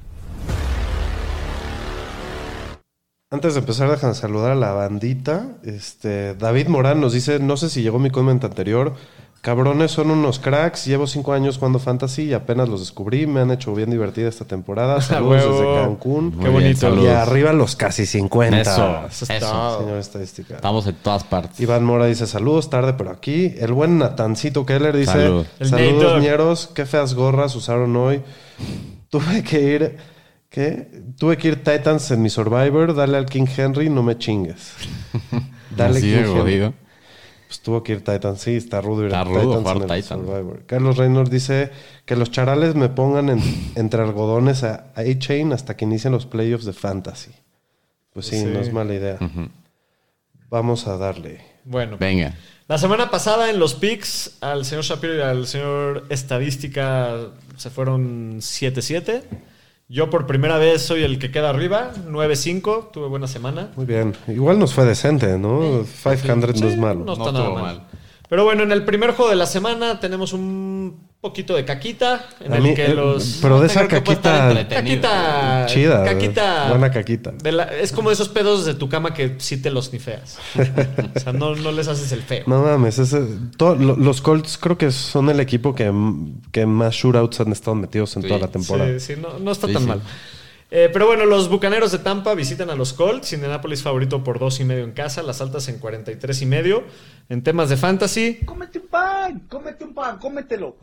Antes de empezar, déjame saludar a la bandita. David Morán nos dice, no sé si llegó mi comentario anterior. Cabrones, son unos cracks. Llevo 5 años jugando Fantasy y apenas los descubrí. Me han hecho bien divertida esta temporada. Saludos Huevo. desde Cancún. Muy bien, Y saludos. arriba los casi 50. Eso. Señor estadística. Estamos en todas partes. Iván Mora dice, saludos, tarde pero aquí. El buen Natancito Keller dice, Salud. El Nate saludos Dogg. ñeros, qué feas gorras usaron hoy. Tuve que ir Titans en mi Survivor, dale al King Henry, no me chingues. Dale Así King de Henry. jodido. Pues tuvo que ir Titans, sí, está rudo ir Está a rudo Titans jugar en el Titan. Survivor. Carlos Reynolds dice que los charales me pongan entre algodones a A-Chain hasta que inicien los playoffs de Fantasy. Pues sí, Sí. no es mala idea. Vamos a darle. Bueno, Venga. la semana pasada en los picks al señor Shapiro y al señor Estadística se fueron 7-7. Yo por primera vez soy el que queda arriba, 9-5. Tuve buena semana. Muy bien. Igual nos fue decente, ¿no? 500 no es malo. No está No nada estuvo mal. mal. Pero bueno, en el primer juego de la semana tenemos un poquito de caquita. En A el mí, que los... pero de esa creo que puede estar caquita entretenido. Caquita... chida. Caquita... Buena caquita. es como esos pedos de tu cama que sí te los nifeas. O sea, no les haces el feo. No mames, los Colts creo que son el equipo que más shootouts han estado metidos en Sí. toda la temporada. Sí, no está Sí, tan sí. mal. Pero bueno, los Bucaneros de Tampa visitan a los Colts. Indianapolis favorito por 2.5 en casa. Las altas en 43.5. En temas de fantasy, Cómete un pan, cómetelo.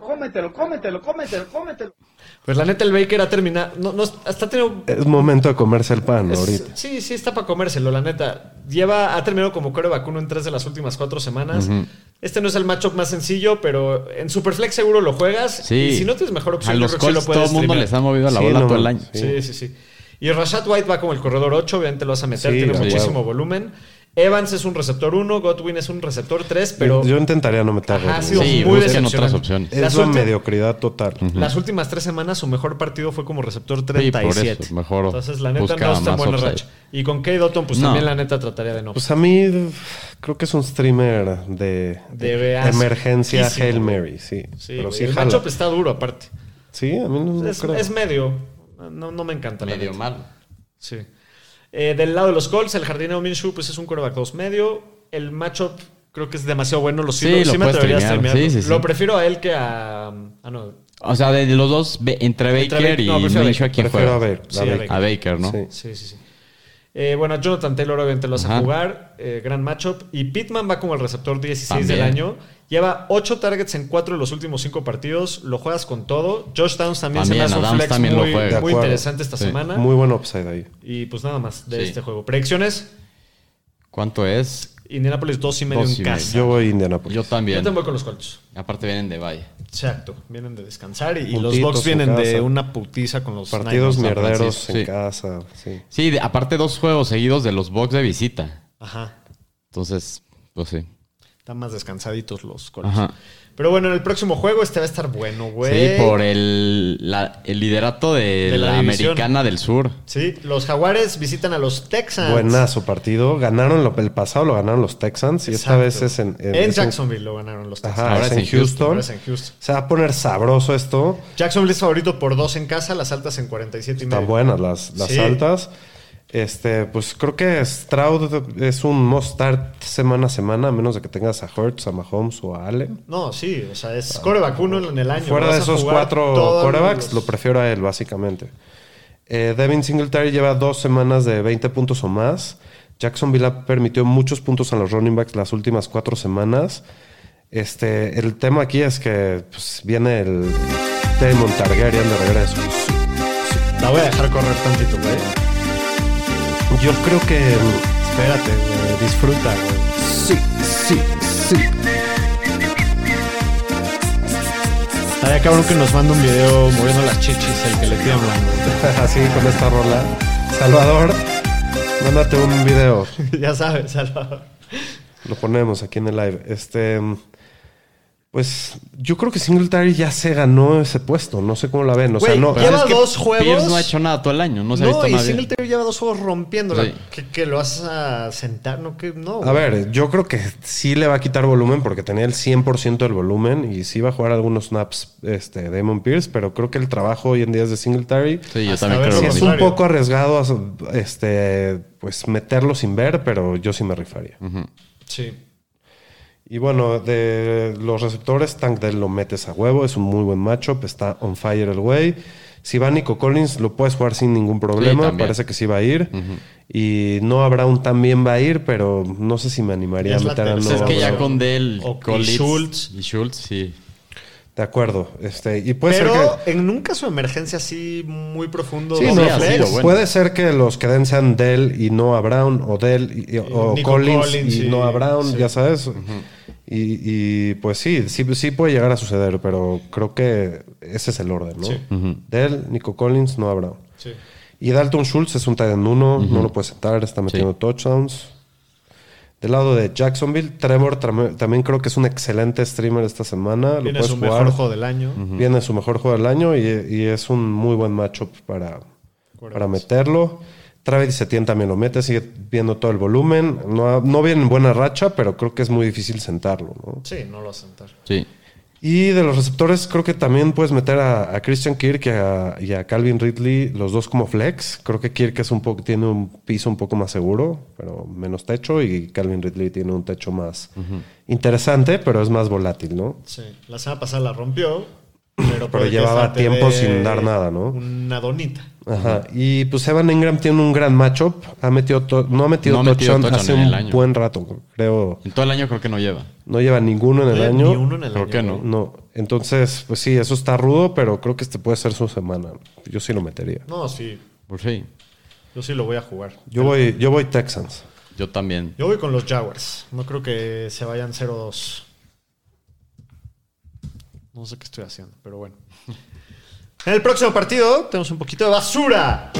pues la neta el Baker ha terminado. Hasta tenido. Es momento de comerse el pan ahorita. Sí, está para comérselo, la neta. Ha terminado como quarterback uno en 3 de las últimas 4 semanas. Este no es el matchup más sencillo, pero en Superflex seguro lo juegas. Sí. Y si no tienes mejor A opción, yo los creo que sí Colts lo todo puedes el mundo streamear. les ha movido la Sí, bola no todo el mames. año. Sí. Y Rashad White va como el corredor 8, obviamente lo vas a meter, Sí, tiene a muchísimo huevo. volumen. Evans es un receptor 1, Godwin es un receptor 3, pero Yo intentaría no meterlo. Ajá, ha sido Sí, muy busquen decepcionante. otras opciones. Es Las la ulti- mediocridad total. las últimas 3 semanas su mejor partido fue como receptor Sí, por 37. eso, mejor Entonces la neta busca no está en más buena upside. racha. Y con Kate Otton pues No. también la neta trataría de no. Pues a mí creo que es un streamer de emergencia asquísimo. Hail Mary, sí. Sí, Pero güey, sí el jala. matchup está duro aparte. Sí, a mí no Es, creo. es medio. No me encanta la Medio neta. mal. Sí. Del lado de los Colts, el jardinero Minshew pues es un quarterback 2 medio. El matchup creo que es demasiado bueno. Sí, Sí lo me puedes atrevería a streamear. streamearlo. Sí. Lo prefiero a él que a... no. O sea, de los dos, entre Baker y no, prefiero a Minshew, ¿a quién Prefiero a juega? ver. Sí, a a ver. Baker. A Baker, ¿no? Sí. Sí. Bueno, a Jonathan Taylor obviamente lo vas a Ajá. jugar. Gran matchup. Y Pittman va como el receptor 16 del También. año. Lleva 8 targets en 4 de los últimos 5 partidos. Lo juegas con todo. Josh Downs también se me También, hace un Adams flex también lo muy, juega. De muy acuerdo. interesante esta Sí. semana. Muy buen upside ahí. Y pues nada más de Sí. este juego. Predicciones. ¿Cuánto es? Indianapolis 2.5 en 2.5. casa. Yo voy a Indianapolis. Yo también. Yo te voy con los Colts. Aparte vienen de Valle. Exacto. Vienen de descansar y los Puntitos Bucks vienen en de casa. una putiza con los Partidos Niners. mierderos Francisco, en sí. casa. Sí. Sí, aparte 2 juegos seguidos de los Bucks de visita. Ajá. Entonces, Pues sí. Están más descansaditos los Colts. Ajá. Pero bueno, en el próximo juego este va a estar bueno, güey. Sí, por el liderato de De la la división. Americana del Sur. Sí, los Jaguares visitan a los Texans. Buenazo partido. Ganaron el pasado, lo ganaron los Texans. Y esta Exacto. vez es en Jacksonville lo ganaron los Texans. Ajá, Ahora es es en en Houston. Houston. Ahora es en Houston. Se va a poner sabroso esto. Jacksonville es favorito por 2 en casa, las altas en 47 y medio. Están buenas las Sí. altas. Pues creo que Stroud es un must start semana a semana, a menos de que tengas a Hurts, a Mahomes o a Allen. No, sí, o sea, es coreback uno en el año. Fuera Vas de a esos jugar 4 todos quarterbacks, los- lo prefiero a él, básicamente. Devin Singletary lleva 2 semanas de 20 puntos o más. Jacksonville ha permitido muchos puntos a los running backs las últimas 4 semanas. El tema aquí es que pues, viene el Damon Targaryen de regreso. La voy a dejar correr tantito, güey. Yo creo que... Espérate, güey. Disfruta, güey. Sí. Estaría cabrón que nos mande un video moviendo las chichis el que le tiemblan, güey. Así con esta rola. Salvador, mándate un video. Ya sabes, Salvador. Lo ponemos aquí en el live. Pues yo creo que Singletary ya se ganó ese puesto. No sé cómo la ven. O sea, Güey, no. lleva Es que 2 juegos. Pierce no ha hecho nada todo el año. No se ha No, visto y nada bien. Singletary lleva 2 juegos rompiéndola. Sí. Que lo vas a sentar, no, que no. A ver, yo creo que sí le va a quitar volumen porque tenía el 100% del volumen y sí va a jugar algunos snaps Damon Pierce, pero creo que el trabajo hoy en día es de Singletary. Sí, yo Hasta también ver creo si lo Es mismo. un poco arriesgado pues meterlo sin ver, pero yo sí me rifaría. Sí. Y bueno, de los receptores, Tank Dell lo metes a huevo, es un muy buen matchup, está on fire el güey. Si va Nico Collins, lo puedes jugar sin ningún problema, también. parece que sí va a ir. Y Noah Brown también va a ir, pero no sé si me animaría Es a la meter a tercera. Noah Es que ya Brown. con Dell, O- y Collins Schultz. y Schultz, sí. De acuerdo. Y puede ser Pero que... en un caso de emergencia así muy profundo. Sí, doble no, ha flex, sido bueno. puede ser que los que den sean Dell y Noah Brown, o Dell o Nico Collins, Collins y y- Noah Brown, sí. ya sabes. Y pues sí puede llegar a suceder, pero creo que ese es el orden, ¿no? Sí. Dell, Nico Collins, Noah Brown. Sí. Y Dalton Schultz es un tight end 1, no lo puedes sentar, está metiendo touchdowns. Del lado de Jacksonville, Trevor también creo que es un excelente streamer esta semana. Lo Viene puedes su jugar. mejor juego del año. Viene su mejor juego del año y es un muy buen matchup para meterlo. Travis Etienne también lo mete, sigue viendo todo el volumen. No viene en buena racha, pero creo que es muy difícil sentarlo, ¿no? Sí, no lo va a sentar. Sí. Y de los receptores, creo que también puedes meter a Christian Kirk y a Calvin Ridley, los dos como flex. Creo que Kirk tiene un piso un poco más seguro, pero menos techo, y Calvin Ridley tiene un techo más interesante, pero es más volátil, ¿no? Sí. La semana pasada la rompió, pero, Pero llevaba tiempo sin dar nada, ¿no? Una donita. Ajá. Y pues Evan Engram tiene un gran matchup. No ha metido No ha metido touchdown touchdown hace en el un año. buen rato, creo. En todo el año creo que no lleva. No lleva ninguno en el No, año. Ni uno en el Creo año, que no. güey. No. Entonces, pues sí, eso está rudo, pero creo que este puede ser su semana. Yo sí lo metería. No, sí. Por sí. Yo sí lo voy a jugar. Yo voy Texans. Yo también. Yo voy con los Jaguars. No creo que se vayan 0-2. No sé qué estoy haciendo, pero bueno. En el próximo partido tenemos un poquito de basura.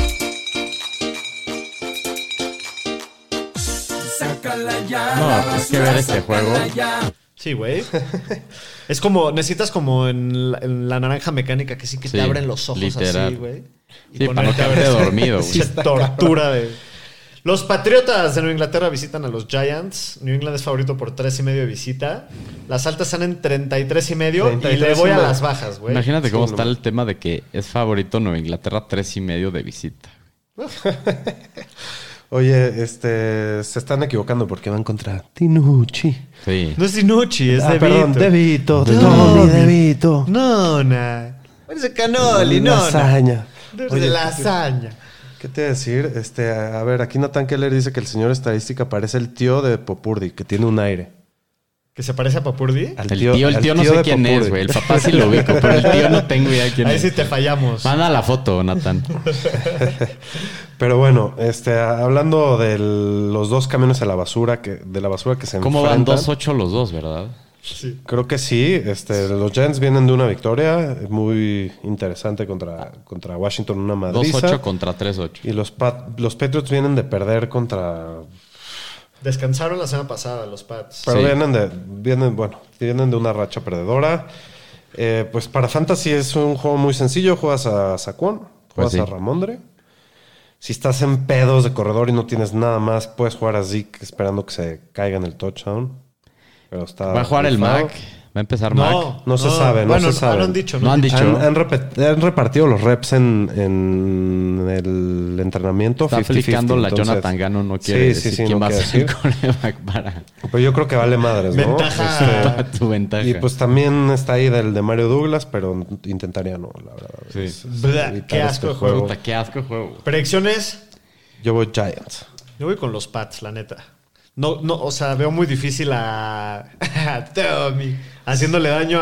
No, es que ver este juego. Sí, güey. Es como, necesitas como en la naranja mecánica que sí que te Sí, abren los ojos literal. así, güey. Y Sí, para no ponerte a ver quedarte esa dormido, güey. pinche tortura de... Los Patriotas de Nueva Inglaterra visitan a los Giants. New England es favorito por 3.5 de visita. Las altas están en 33.5 y le voy a las bajas, güey. Imagínate cómo Sí, está no. el tema de que es favorito Nueva Inglaterra 3.5 de visita. Oye, se están equivocando porque van contra Tinucci. Sí. No es Dinucci, es De Perdón, Vito. De Vito. No, Tommy De Vito. No, nah. Parece Canoli, no. Lasaña. De Oye, lasaña. ¿qué te iba a decir? A ver, aquí Nathan Keller dice que el señor estadística parece el tío de Popurdi, que tiene un aire. ¿Que se parece a Papurdi? Al El tío no sé de quién Popurdi. es, güey. El papá sí lo ubico, pero el tío no tengo idea quién Ahí es. sí te fallamos. Manda la foto, Nathan. Pero bueno, hablando de los dos camiones de la basura que se ¿Cómo van enfrentan. 2-8 los dos, verdad? Sí. Creo que sí. Los Giants vienen de una victoria muy interesante contra Washington, una madriza. 2-8 contra 3-8. Y los Patriots vienen de perder contra Descansaron la semana pasada los Pats. Pero Sí. vienen de una racha perdedora. Pues para Fantasy es un juego muy sencillo. Juegas a Saquon, juegas sí. a Ramondre. Si estás en pedos de corredor y no tienes nada más, puedes jugar a Zeke esperando que se caiga en el touchdown. Pero está Va a jugar el rifado. Mac. Va a empezar Mac. No se sabe, no se sabe. No han dicho. No han dicho. Han repartido los reps en el entrenamiento. Está 50-50, aplicando la entonces- Jonathan Gannon. No quiere Sí, decir no quién va a quiere ser el decir. quarterback para Pero yo creo que vale madres, ¿no? Ventaja. tu ventaja. Y pues también está ahí del de Mario Douglas, pero intentaría no, la verdad. Sí. Es Blah, evitar qué asco de juego. Puta, qué asco de juego. Predicciones. Yo voy Giants. Yo voy con los Pats, la neta. No, o sea, veo muy difícil a Tommy haciéndole daño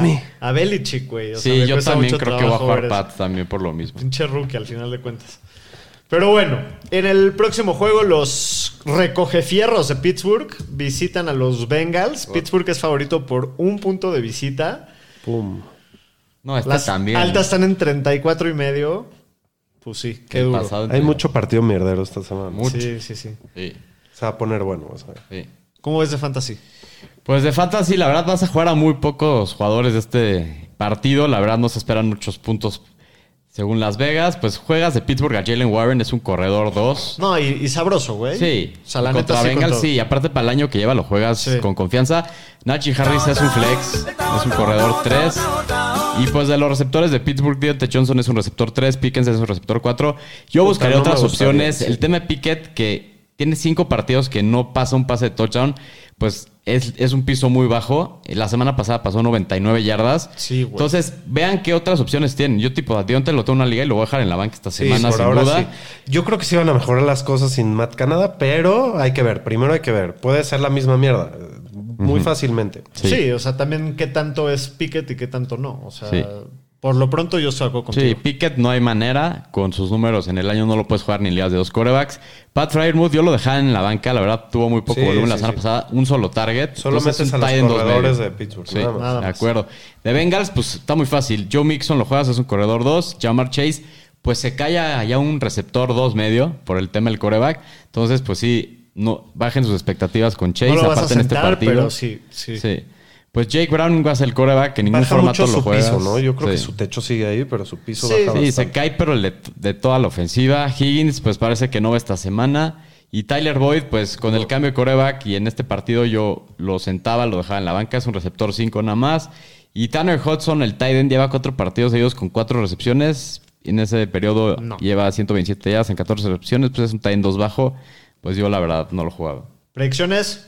a Belichick, güey. O sea, Sí, me yo cuesta también mucho creo que voy a trabajo jugar ver eso. Pats también por lo mismo. Pinche rookie al final de cuentas. Pero bueno, en el próximo juego los recogefierros de Pittsburgh visitan a los Bengals. Pittsburgh es favorito por 1 punto de visita. Pum. No, este Las también. altas están en 34.5. Pues sí, qué El duro. pasado Hay entre- mucho partido mierdero esta semana. Mucho. Sí. Sí, Se va a poner bueno, vas a ver. sí. ¿Cómo ves de fantasy? Pues de Fantasy, la verdad, vas a jugar a muy pocos jugadores de este partido. La verdad, no se esperan muchos puntos según Las Vegas. Pues juegas de Pittsburgh a Jalen Warren, es un corredor 2. No, y sabroso, güey. Sí, O sea, la contra neta sí. Bengals, con todo. sí. Y aparte, para el año que lleva, lo juegas Sí. con confianza. Najee Harris es un flex, es un corredor 3. Y pues de los receptores de Pittsburgh, Diontae Johnson es un receptor 3, Pickens es un receptor 4. Yo buscaría no me otras gustaría, opciones. sí. El tema de Pickett, que tiene 5 partidos que no pasa un pase de touchdown, pues es un piso muy bajo. La semana pasada pasó 99 yardas. Sí, güey. Entonces, vean qué otras opciones tienen. Yo, tipo, a Diontae lo tengo en una liga y lo voy a dejar en la banca esta Sí, semana, por sin ahora duda. sí. Yo creo que sí van a mejorar las cosas sin Matt Canada, pero hay que ver. Primero hay que ver. Puede ser la misma mierda. Muy fácilmente. Sí. O sea, también qué tanto es Pickett y qué tanto no. O sea, Sí. por lo pronto yo saco contigo. Sí, Pickett no hay manera. Con sus números en el año no lo puedes jugar ni en ligas de 2 quarterbacks. Pat Fryermuth, yo lo dejaba en la banca. La verdad, tuvo muy poco Sí, volumen la sí, semana sí. pasada. Un solo target. Solo Entonces, metes a un los tight end 2 corredores medio. de Pittsburgh. Sí, Nada más. de acuerdo. De Bengals, pues está muy fácil. Joe Mixon lo juegas, es un corredor 2. Jamar Chase, pues se calla ya un receptor 2 medio por el tema del quarterback. Entonces, pues sí, no bajen sus expectativas con Chase. No lo vas a aparte en este sentar, partido. pero sí. Sí. Pues Jake Brown va a ser el quarterback. En ningún Baja formato mucho lo su juegas. piso, ¿no? Yo creo que Sí. su techo sigue ahí, pero su piso Sí, baja Sí, bastante. se cae, pero de toda la ofensiva. Higgins, pues parece que no va esta semana. Y Tyler Boyd, pues con el cambio de quarterback y en este partido yo lo sentaba, lo dejaba en la banca. Es un receptor 5 nada más. Y Tanner Hudson, el tight end, lleva 4 partidos seguidos con 4 recepciones. En ese periodo No. lleva 127 yardas en 14 recepciones. Pues es un tight end 2 bajo. Pues yo la verdad no lo jugaba. ¿Predicciones?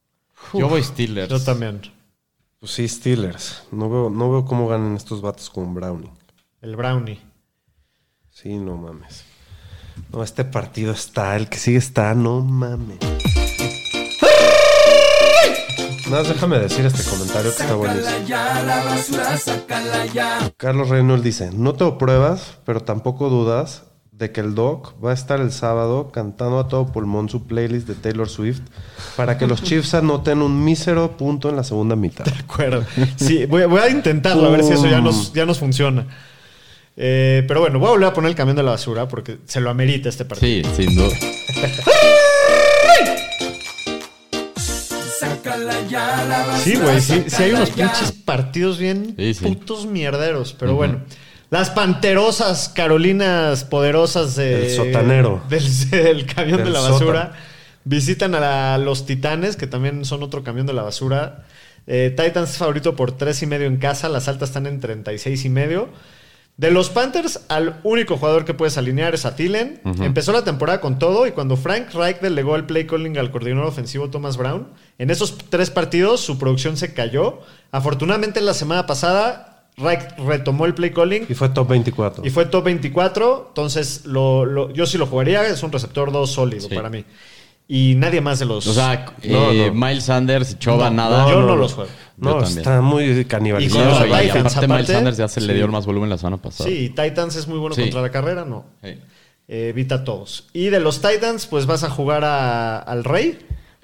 Yo voy Steelers. Yo también. Pues sí, Steelers. No veo cómo ganan estos vatos con Browning. El Brownie. Sí, no mames. No, este partido está, el que sigue está, no mames. Nada más déjame decir este comentario que está buenísimo. Carlos Reynolds dice, no tengo pruebas, pero tampoco dudas de que el Doc va a estar el sábado cantando a todo pulmón su playlist de Taylor Swift para que los Chiefs anoten un mísero punto en la segunda mitad. De acuerdo. Sí, voy a intentarlo a ver si eso ya nos funciona. Pero bueno, voy a volver a poner el camión de la basura porque se lo amerita este partido. Sí, sin duda. Sí, güey, sí hay unos pinches partidos bien Sí, sí. putos mierderos. Pero bueno, las panterosas Carolinas poderosas El sotanero. del camión Del de la basura sótano. visitan a los Titanes, que también son otro camión de la basura. Titans es favorito por 3.5 en casa, las altas están en 36.5. De los Panthers, al único jugador que puedes alinear es a Thielen. Empezó la temporada con todo y cuando Frank Reich delegó el play calling al coordinador ofensivo Thomas Brown, en esos 3 partidos su producción se cayó. Afortunadamente la semana pasada Reich retomó el play calling Y fue top 24. y fue top 24. Entonces yo sí lo jugaría, es un receptor 2 sólido Sí. para mí. Y nadie más de los... O sea, No. Miles Sanders y Choba, No, nada. yo no los juego. No, Yo también. está muy Y canibalizado. con los No, y Titans, aparte Miles aparte, Sanders ya se le sí. dio más volumen la semana pasada. Sí, Titans es muy bueno Sí. contra la carrera, no. Sí. Evita a todos. Y de los Titans, pues vas a jugar al Rey.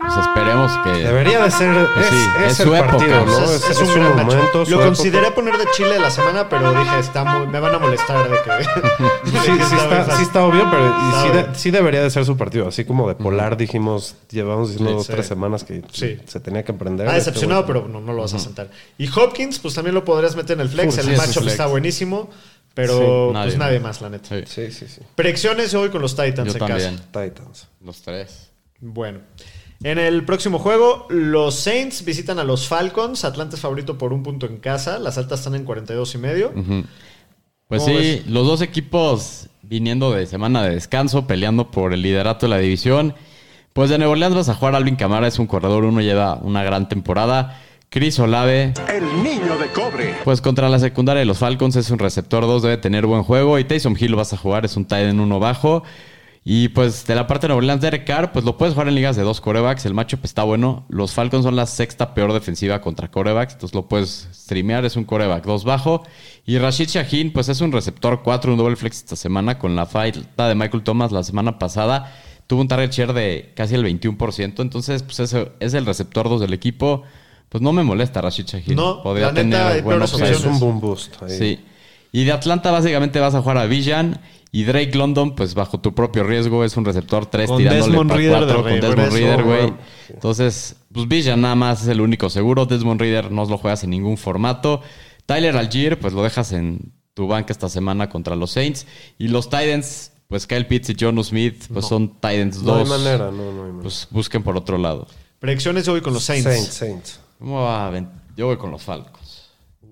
pues esperemos que... Debería de ser... Pues sí, es el su época, partido, ¿no? Es Es un su gran match. momento, su Lo época. consideré poner de Chile la semana, pero dije, me van a molestar de que... Sí está obvio, pero Está obvio. sí debería de ser su partido. Así como de Polar dijimos, llevamos diciendo Sí. 3 semanas que Sí. se tenía que emprender. Ha decepcionado, Este güey. pero no lo vas a sentar. Y Hopkins, pues también lo podrías meter en el flex. Sí, El es matchup flex. está buenísimo, pero Sí, pues nadie más, la neta. Sí. Sí. Predicciones, yo voy con los Titans Yo en también. casa. Titans. Los 3. Bueno. En el próximo juego, los Saints visitan a los Falcons. Atlanta es favorito por 1 punto en casa. Las altas están en 42.5. Pues ¿Cómo sí, ves? los dos equipos viniendo de semana de descanso, peleando por el liderato de la división. Pues de Nueva Orleans vas a jugar Alvin Kamara, es un corredor, uno lleva una gran temporada. Chris Olave, El niño de cobre. pues contra la secundaria de los Falcons es un receptor 2, debe tener buen juego. Y Taysom Hill vas a jugar, es un tight end 1 bajo. Y pues de la parte de Nueva Orleans, Derek Carr, pues lo puedes jugar en ligas de 2 quarterbacks. El matchup está bueno. Los Falcons son la 6ª peor defensiva contra quarterbacks. Entonces lo puedes streamear. Es un quarterback 2 bajo. Y Rashid Shahin, pues es un receptor 4, un double flex esta semana. Con la falta de Michael Thomas la semana pasada, tuvo un target share de casi el 21%. Entonces, pues ese es el receptor 2 del equipo. Pues no me molesta Rashid Shahin. No, podría la neta, hay tener buenos peores Es opciones. un boom boost. Ahí. Sí. Y de Atlanta básicamente vas a jugar a Villan. Y Drake London, pues bajo tu propio riesgo, es un receptor 3 Con tirándole Desmond para Ridder 4 de con Desmond regreso, Ridder, güey. güey. Entonces, pues Villan nada más es el único seguro. Desmond Ridder no lo juegas en ningún formato. Tyler Algier, pues lo dejas en tu banca esta semana contra los Saints. Y los Titans, pues Kyle Pitts y John Smith, pues son Titans 2. No hay manera, no hay manera. Pues busquen por otro lado. Predicciones, yo voy con los Saints. Saints. ¿Cómo va? Yo voy con los Falcons.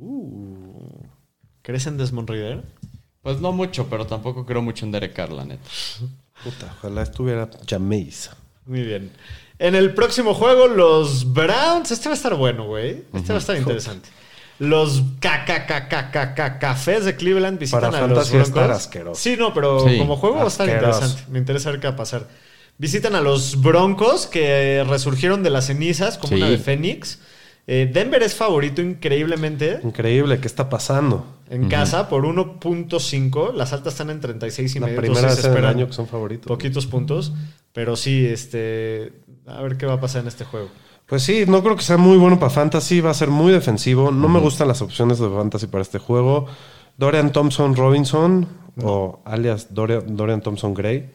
¿Crees en Desmond Ridder? Pues no mucho, pero tampoco creo mucho en Derek Carr, la neta. Puta, ojalá estuviera Jameis. Muy bien. En el próximo juego, los Browns. Este va a estar bueno, güey. Este va a estar interesante. Los Cafés de Cleveland visitan Para a los fantasy va a estar Broncos. asqueroso. Sí, no, pero Sí. como juego va a estar Asqueroso. interesante. Me interesa ver qué va a pasar. Visitan a los Broncos que resurgieron de las cenizas como Sí. una de Fénix. Denver es favorito increíblemente Increíble, ¿qué está pasando? en casa por 1.5. Las altas están en 36.5. La primera vez en el año que son favoritos. Poquitos puntos. Pero sí, a ver qué va a pasar en este juego. Pues sí, no creo que sea muy bueno para fantasy. Va a ser muy defensivo. No me gustan las opciones de fantasy para este juego. Dorian Thompson Robinson o alias Dorian Thompson Gray.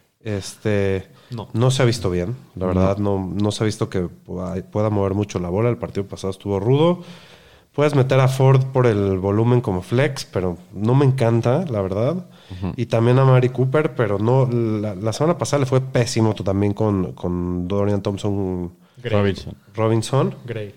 No se ha visto bien. La verdad, no se ha visto que pueda mover mucho la bola. El partido pasado estuvo rudo. Puedes meter a Ford por el volumen como flex, pero no me encanta, la verdad. Y también a Mari Cooper, pero no. La semana pasada le fue pésimo también con Dorian Thompson Gray. Robinson. Gray.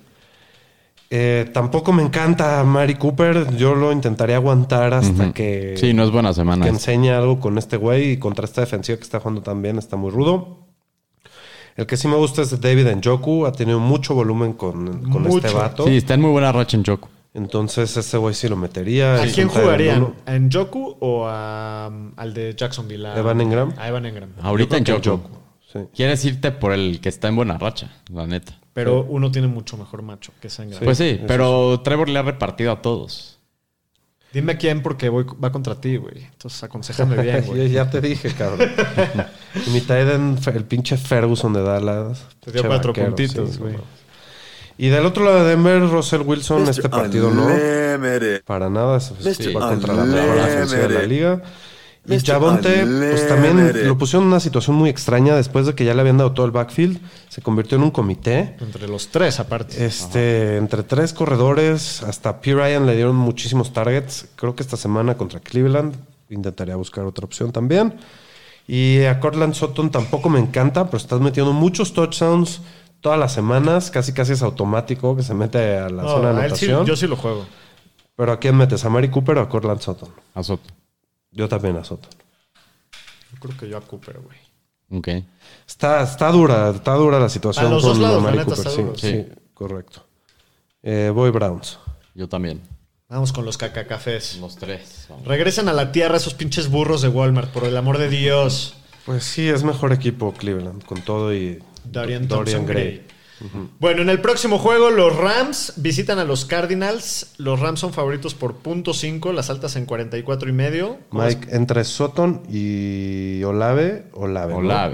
Tampoco me encanta Mari Cooper. Yo lo intentaría aguantar hasta que, Sí, no es buena semana. que enseñe algo con este güey. Y contra esta defensiva que está jugando también está muy rudo. El que sí me gusta es David Njoku. Ha tenido mucho volumen con Mucho. este vato. Sí, está en muy buena racha en Choco. Entonces ese güey sí lo metería. ¿A Es quién un tight end jugarían? uno. ¿A Njoku o al de Jacksonville? Evan Engram. A Evan Engram. Ahorita en Yo creo que Choco. Njoku, sí. Quieres irte por el que está en buena racha, la neta. Pero uno tiene mucho mejor macho que ese Engram. Pues sí, eso pero Trevor le ha repartido a todos. Dime quién porque va contra ti, güey. Entonces aconsejame bien, Yo güey. ya te dije, cabrón. Y mi tight end, el pinche Ferguson de Dallas. Te dio Pinche 4 vaquero, puntitos, sí, güey. no. Y del otro lado de Denver, Russell Wilson, este partido no. Para nada, se va contra la mejor ofensiva de la liga. Y Javonte, pues también lo pusieron en una situación muy extraña después de que ya le habían dado todo el backfield. Se convirtió en un comité. Entre los tres, aparte. Entre 3 corredores, hasta P. Ryan le dieron muchísimos targets. Creo que esta semana contra Cleveland intentaría buscar otra opción también. Y a Cortland Sutton tampoco me encanta, pero estás metiendo muchos touchdowns todas las semanas. Casi es automático que se mete a la zona de a él sí, anotación. yo sí lo juego. Pero ¿a quién metes? ¿A Mari Cooper o a Cortland Sutton? A Soto. Yo también a Sutton. Yo creo que yo a Cooper, güey. Ok. Está dura la situación A los dos lados, Amari la neta, Cooper. está Sí, duro. sí, correcto. Voy Browns. Yo también. Vamos con los cacacafés. Los 3. Vamos. Regresen a la tierra esos pinches burros de Walmart, por el amor de Dios. Pues sí, es mejor equipo Cleveland, con todo y Dorian Thompson Gray. Bueno, en el próximo juego, los Rams visitan a los Cardinals. Los Rams son favoritos por .5, las altas en 44.5. Mike, entre Sutton y Olave. ¿No? Olave.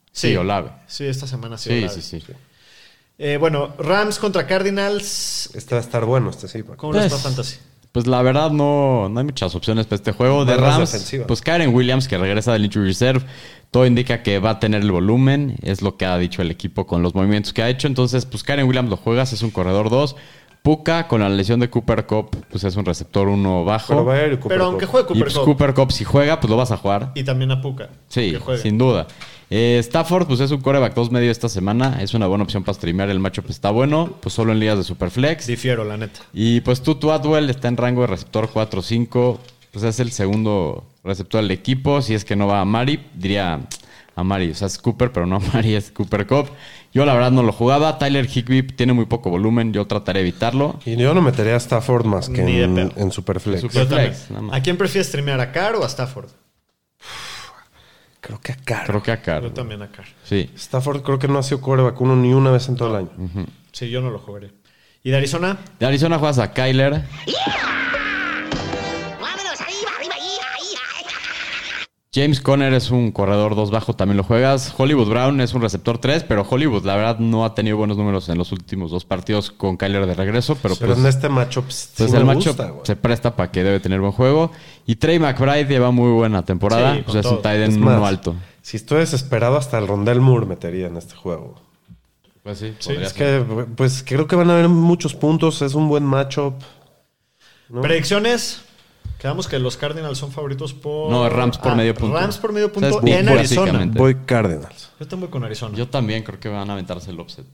Sí, Olave. Sí, esta semana sí. Sí, Olave. sí. Bueno, Rams contra Cardinals. Este va a estar bueno, sí. Paco. ¿Cómo les va Fantasy? Pues la verdad no hay muchas opciones para este juego. De Buenas Rams, defensivas. pues Kyren Williams, que regresa del Injury Reserve, todo indica que va a tener el volumen. Es lo que ha dicho el equipo con los movimientos que ha hecho. Entonces, pues Kyren Williams lo juegas, es un corredor 2. Puka, con la lesión de Cooper Kupp, pues es un receptor 1 bajo. Pero va a ir Cooper Pero aunque Kupp. juegue Y Cooper pues Kupp. Cooper Kupp, si juega, pues lo vas a jugar. Y también a Puka. Sí, que juegue. sin duda. Stafford, pues es un quarterback 2 medio esta semana. Es una buena opción para streamear. El matchup está bueno. Pues solo en ligas de Superflex. Difiero, la neta. Y pues Tutu Atwell está en rango de receptor 4-5. Pues es el segundo receptor del equipo. Si es que no va a Mari, diría a Mari. O sea, es Cooper, pero no a Mari, es Cooper Kupp. Yo la verdad no lo jugaba. Tyler Higbee tiene muy poco volumen. Yo trataré de evitarlo. Y yo no metería a Stafford más que Ni de en pedo. Superflex. Yo también. Superflex, nada más. ¿A quién prefieres streamear? ¿A Carr o a Stafford? Creo que acá. Creo que acá. Yo también a Carr. Sí. Stafford creo que no ha sido quarterback uno ni una vez en todo el año. Sí, yo no lo jugaré. ¿Y de Arizona? De Arizona juegas a Kyler. James Conner es un corredor 2 bajo, también lo juegas. Hollywood Brown es un receptor 3, pero Hollywood la verdad no ha tenido buenos números en los últimos 2 partidos con Kyler de regreso. Pero Pero en este matchup sí pues me el gusta, matchup güey. se presta para que debe tener buen juego. Y Trey McBride lleva muy buena temporada. Sí, con Pues es un todo. tight Es end más, 1 alto. Si estoy desesperado, hasta el Rondell Moore metería en este juego. Pues sí, Es que, pues creo que van a haber muchos puntos. Es un buen matchup. ¿no? Predicciones. Quedamos que los Cardinals son favoritos por... No, Rams por medio punto. Rams por medio O sea, punto es en básicamente. Arizona. Voy Cardinals. Yo también voy con Arizona. Yo también creo que van a aventarse el offset.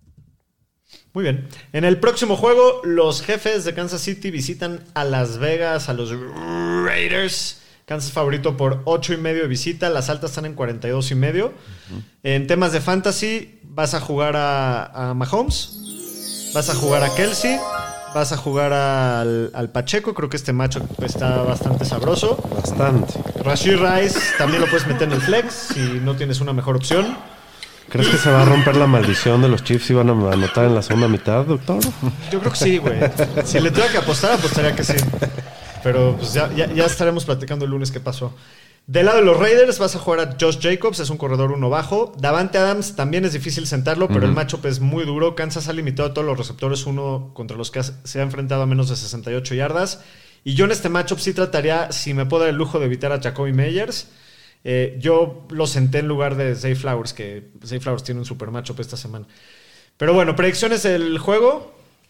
Muy bien. En el próximo juego, los Jefes de Kansas City visitan a Las Vegas, a los Raiders. Kansas favorito por 8.5 de visita. Las altas están en 42.5. En temas de fantasy, vas a jugar a Mahomes, vas a jugar a Kelsey, vas a jugar al Pacheco. Creo que este macho está bastante sabroso. Bastante. Rashee Rice también lo puedes meter en el flex si no tienes una mejor opción. ¿Crees que se va a romper la maldición de los Chiefs y van a anotar en la segunda mitad, doctor? Yo creo que sí, güey. Si le tuviera que apostar, apostaría que sí. Pero pues ya estaremos platicando el lunes qué pasó. Del lado de los Raiders vas a jugar a Josh Jacobs, es un corredor 1 bajo. Davante Adams también es difícil sentarlo, pero el matchup es muy duro. Kansas ha limitado a todos los receptores 1 contra los que se ha enfrentado a menos de 68 yardas. Y yo en este matchup sí trataría, si me puedo dar el lujo de evitar a Jacoby Meyers. Yo lo senté en lugar de Zay Flowers, que Zay Flowers tiene un super matchup esta semana. Pero bueno, predicciones del juego.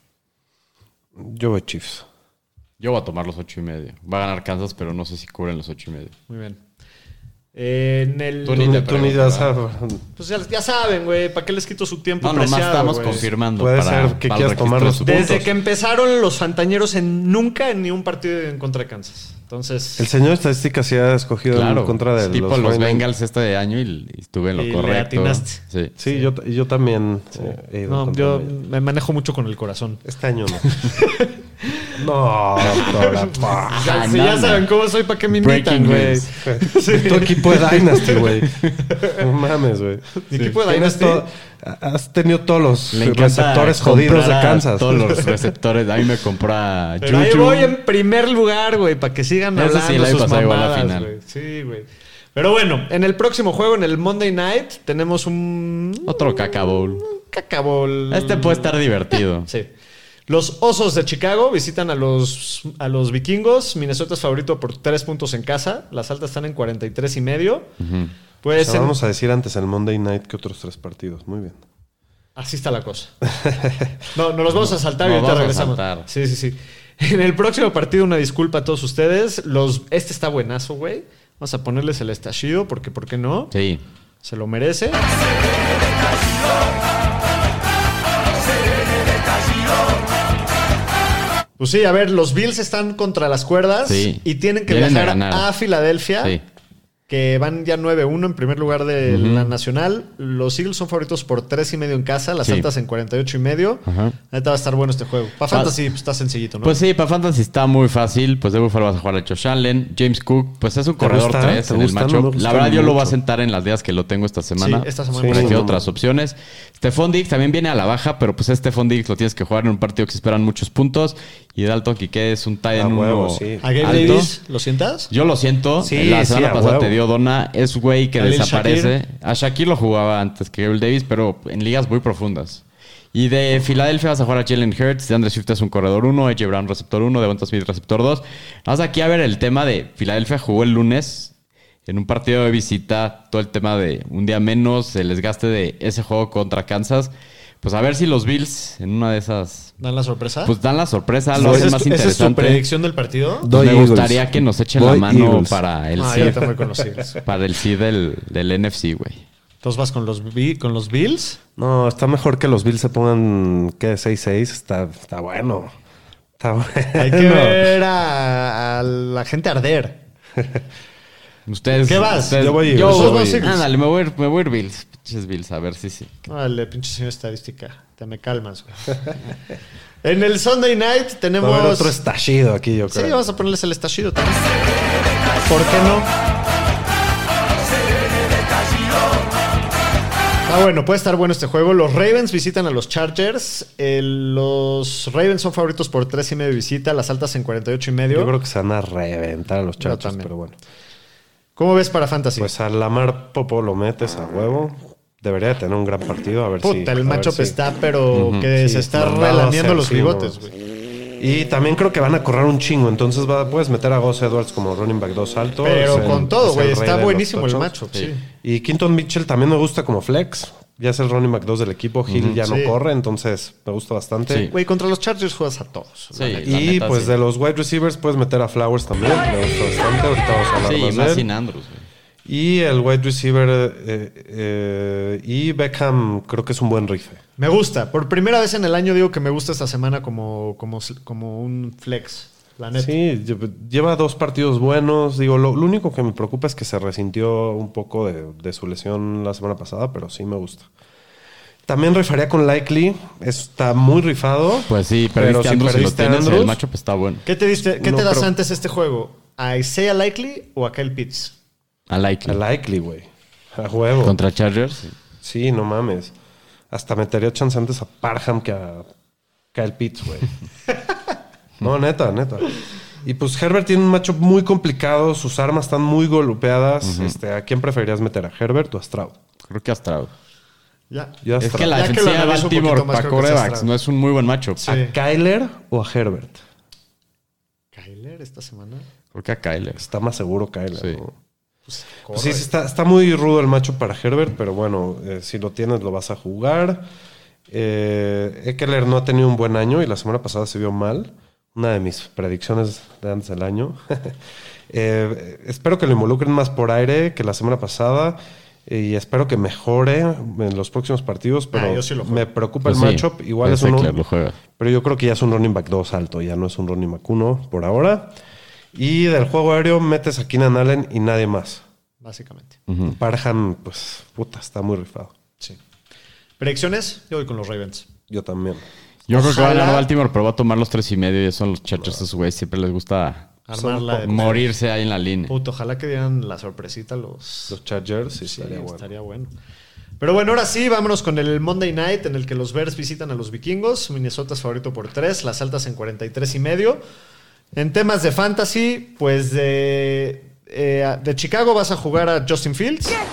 Yo voy Chiefs. Yo voy a tomar los 8.5. Va a ganar Kansas, pero no sé si cubren los 8.5. Muy bien. En el... Tú ni te Tú ni preguntas, vas a... Pues ya saben, güey, ¿para qué les quito su tiempo No, nomás preciado, estamos güey? confirmando. Puede para- ser que para el quieras tomar registro los de su- puntos. Desde que empezaron los fantañeros nunca en ni un partido en contra de Kansas. Entonces, El señor estadística sí ha escogido Claro, en contra de tipo los los 49ers. Bengals este año y estuve en lo Y le correcto. atinaste. Sí. Sí, yo también he ido no, contra yo ellos. me manejo mucho con el corazón. Este año no. No, doctora, pa. Ya, si no, ya no. saben cómo soy, ¿para qué me Breaking invitan, güey? news. Tu equipo de Dynasty, güey. No mames, güey. Mi equipo de Tienes Dynasty. Has tenido todos los Le encanta receptores jodidos de comprar a Kansas. Todos los receptores. A mí me compra Pero ahí Juju. voy en primer lugar, güey, para que sigan Ese sí, hablando el año sus pasado igual a la mamadas, final. güey. Sí, güey. Pero bueno, en el próximo juego, en el Monday Night, tenemos un... Otro Caca Bowl. Cacabol. Este puede estar divertido. Sí. Los Osos de Chicago visitan a los vikingos. Minnesota es favorito por 3 puntos en casa. Las altas están en 43.5. Pues O sea, vamos a decir antes el Monday Night que otros 3 partidos. Muy bien. así está la cosa. No, nos los vamos a saltar y Nos ahorita vamos a regresamos. saltar. Sí, sí, sí. En el próximo partido, una disculpa a todos ustedes. Este está buenazo, güey. Vamos a ponerles el estallido porque, ¿por qué no? Sí. Se lo merece. Pues sí, a ver, los Bills están contra las cuerdas Sí. y tienen que Deben de viajar ganar. a Filadelfia, Sí. que van ya 9-1 en primer lugar de la Nacional. Los Eagles son favoritos por 3.5 en casa, las Sí. altas en 48.5. Ajá. Ahorita va a estar bueno este juego. Para Fantasy pues, está sencillito, ¿no? Pues sí, para Fantasy está muy fácil. Pues de Buffalo vas a jugar a Josh Allen. James Cook, pues es un corredor gusta? 3 ¿Te en el gusta? No matchup. me gusta La verdad, yo lo voy a mucho. sentar en las días que lo tengo esta semana. Sí, esta semana. Sí, Prefiero no, otras opciones. Stephon Diggs también viene a la baja, pero pues Stephon Diggs lo tienes que jugar en un partido que se esperan muchos puntos. Y Dalton Kincaid es un tight end huevo, 1 sí. ¿A Gabe alto. Davis lo sientas? Yo lo siento. Sí, la semana sí, a pasada huevo. te dio Donna. Es güey que Khalil desaparece. Shakir. A Shakir lo jugaba antes que Gabe Davis, pero en ligas muy profundas. Y de Filadelfia vas a jugar a Jalen Hurts. DeAndre Swift es un corredor 1. AJ Brown receptor 1. Devonta Smith receptor 2. Vamos aquí a ver el tema de Filadelfia. Jugó el lunes en un partido de visita. Todo el tema de un día menos. El desgaste de ese juego contra Kansas. Pues a ver si los Bills en una de esas... ¿Dan la sorpresa? Pues dan la sorpresa. Lo hacen ¿Esa más es tu interesante. predicción del partido? Pues Doy me Eagles. gustaría que nos echen Voy la mano Eagles. para el Ah, seed. yo también con los Eagles. Para el seed del NFC, güey. Entonces vas con los Bills. No, está mejor que los Bills se pongan, ¿qué? 6-6. Está bueno. Está bueno. Hay que ver a la gente arder. Ustedes, ¿Qué vas? ustedes- Yo voy Eagles. Yo Yo voy voy Eagles. Ándale, me voy a ir Bills. Pinches Bills, a ver si sí. Dale, pinche señor estadística. Te me calmas, güey. En el Sunday Night Va a tenemos... haber otro estallido aquí, yo Sí, creo. vamos a ponerles el estallido también. ¿Por qué no? Bueno, puede estar bueno este juego. Los Ravens visitan a los Chargers. Los Ravens son favoritos por 3.5 de visita. Las altas en 48.5. Yo creo que se van a reventar a los Yo Chargers, también. pero bueno. ¿Cómo ves para Fantasy? Pues a Lamar Popo lo metes a huevo. Debería de tener un gran partido. A ver si. Puta, el a ver matchup si- está, pero que Sí, se está mandado a relamiendo hacer, los sí, bigotes, no. güey. Y también creo que van a correr un chingo. Entonces puedes meter a Gus Edwards como running back 2 alto. Pero Es el- con todo, es el güey. rey Está de los buenísimo el touchdowns. matchup, sí. Y Quinton Mitchell también me gusta como flex. Ya es el running back 2 del equipo. Hill ya no Sí. corre, entonces me gusta bastante. Sí. Güey, contra los Chargers juegas a todos. Sí, la neta. la Y neta, pues sí. de los wide receivers puedes meter a Flowers también. Me gusta bastante. Ahorita vamos a hablar Sí, más más de él. sin Andrews, güey. Y el wide receiver y Beckham creo que es un buen rife. Me gusta. Por primera vez en el año digo que me gusta esta semana como un flex. La neta. Sí, lleva 2 partidos buenos. Digo, lo único que me preocupa es que se resintió un poco de su lesión la semana pasada, pero sí me gusta. También rifaría con Likely. Está muy rifado. Pues sí, pero perdiste si Andrews y lo perdiste tienes, Andrews, el matchup está bueno. ¿Qué te No das creo- antes este juego? ¿A Isaiah Likely o a Kyle Pitts? A Likely. a Likely, güey. A huevo. Contra Chargers. Sí. Sí, no mames. Hasta metería chance antes a Parham que a Kyle Pitts, güey. No, neta. Y pues Herbert tiene un matchup muy complicado. Sus armas están muy golpeadas. ¿A quién preferirías meter? ¿A Herbert o a Stroud? Creo que a Stroud. Ya. Yo a Es Stroud. que la Ya que lo defensiva de analizo un Baltimore poquito más, para creo que sí es corebacks Stroud. no es un muy buen matchup. Sí. ¿A Kyler o a Herbert? Kyler esta semana. Creo que a Kyler. Está más seguro Kyler. Sí. ¿no? Pues, Pues sí, está muy rudo el matchup para Herbert, pero bueno, si lo tienes lo vas a jugar. Ekeler no ha tenido un buen año y la semana pasada se vio mal. Una de mis predicciones de antes del año. Espero que lo involucren más por aire que la semana pasada y espero que mejore en los próximos partidos, pero yo sí lo juego. me preocupa Pues el sí, matchup. Igual es es un... Eckler, lo juega. Pero yo creo que ya es un running back 2 alto, ya no es un running back 1 por ahora. Y del juego aéreo metes a Keenan Allen y nadie más. Básicamente. Parham, pues, puta, está muy rifado. Sí. ¿Predicciones? Yo voy con los Ravens. Yo también. Yo creo que va a ganar Ojalá- Baltimore, pero va a tomar los 3.5 y eso son los Chargers. Esos güeyes siempre les gusta Armarla de morirse ahí en la línea. Puto, ojalá que dieran la sorpresita los... Los Chargers, sí, Sí, estaría bueno. estaría bueno. Pero bueno, ahora sí, vámonos con el Monday Night en el que los Bears visitan a los Vikingos. Minnesota es favorito por 3, las altas en 43.5. En temas de fantasy, pues de Chicago vas a jugar a Justin Fields. Sí.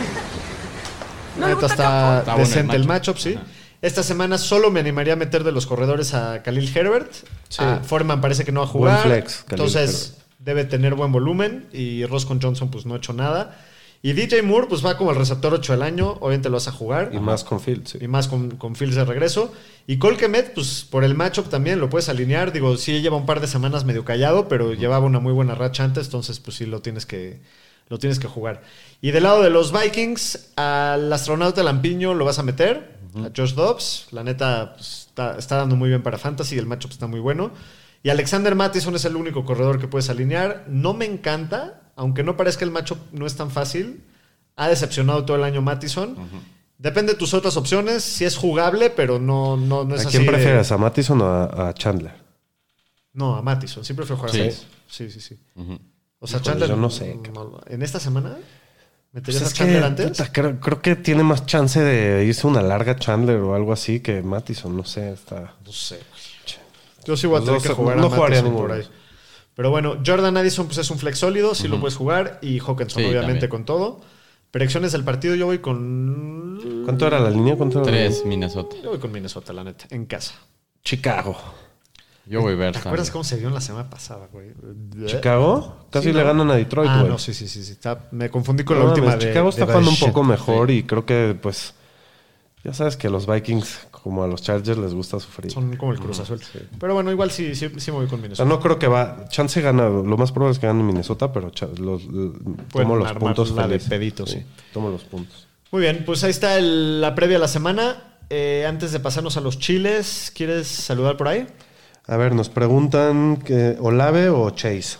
La neta está Está bueno el decente el matchup. matchup, sí. Esta semana solo me animaría a meter de los corredores a Khalil Herbert. Sí. Foreman parece que no va a jugar. Buen flex, Khalil Entonces debe tener buen volumen. Y Roscoe Johnson pues no ha hecho nada. Y DJ Moore pues va como el receptor 8 del año. Obviamente lo vas a jugar. Y más con Fields, sí. Y más con Fields de regreso. Y Cole Kmet, pues por el matchup también lo puedes alinear. Digo, sí lleva un par de semanas medio callado, pero llevaba una muy buena racha antes. Entonces pues sí lo tienes que jugar. Y del lado de los Vikings, al astronauta Lampiño lo vas a meter. A Josh Dobbs. La neta pues, está dando muy bien para Fantasy. El matchup está muy bueno. Y Alexander Mattison es el único corredor que puedes alinear. No me encanta, aunque no parezca el matchup no es tan fácil. Ha decepcionado todo el año Mattison. Depende de tus otras opciones. Si es jugable, pero no es ¿A así. quién prefieres? ¿A Mattison o a Chandler? No, a Mattison. Siempre prefiero jugar a Sí. Mattison. Sí. O sea, Híjole, Chandler. yo no sé, ¿En esta semana? ¿Meterías Pues a Chandler antes? puta, creo que tiene más chance de irse una larga Chandler o algo así que Mattison. No sé, está... No sé. Yo sí voy a Los tener dos, que jugar no a jugaría Matheson por ninguno. ahí. Pero bueno, Jordan Addison pues es un flex sólido, sí lo puedes jugar. Y Hawkinson, Sí, obviamente, también. con todo. Predicciones del partido, yo voy con... ¿Cuánto era la línea? ¿Cuánto era? 3 Minnesota. Yo voy con Minnesota, la neta, en casa. Chicago. Yo voy a ver. ¿Te acuerdas cómo se dio en la semana pasada, güey? ¿Chicago? Casi Sí, le ¿no? ganan a Detroit, güey. No, sí. Me confundí con No la última mames, de Chicago está de jugando un Shit. poco mejor y creo que, pues, ya sabes que a los Vikings, como a los Chargers, les gusta sufrir. Son como el Cruz Azul. Pero bueno, igual sí me voy con O sea, Minnesota. no creo que va. Chance gana. Lo más probable es que gane Minnesota, pero tomo los armar puntos la de feliz. pedito, sí. Tomo los puntos. Muy bien, pues ahí está la previa de la semana. Antes de pasarnos a los chiles, ¿quieres saludar por ahí? A ver, nos preguntan que Olave o Chase.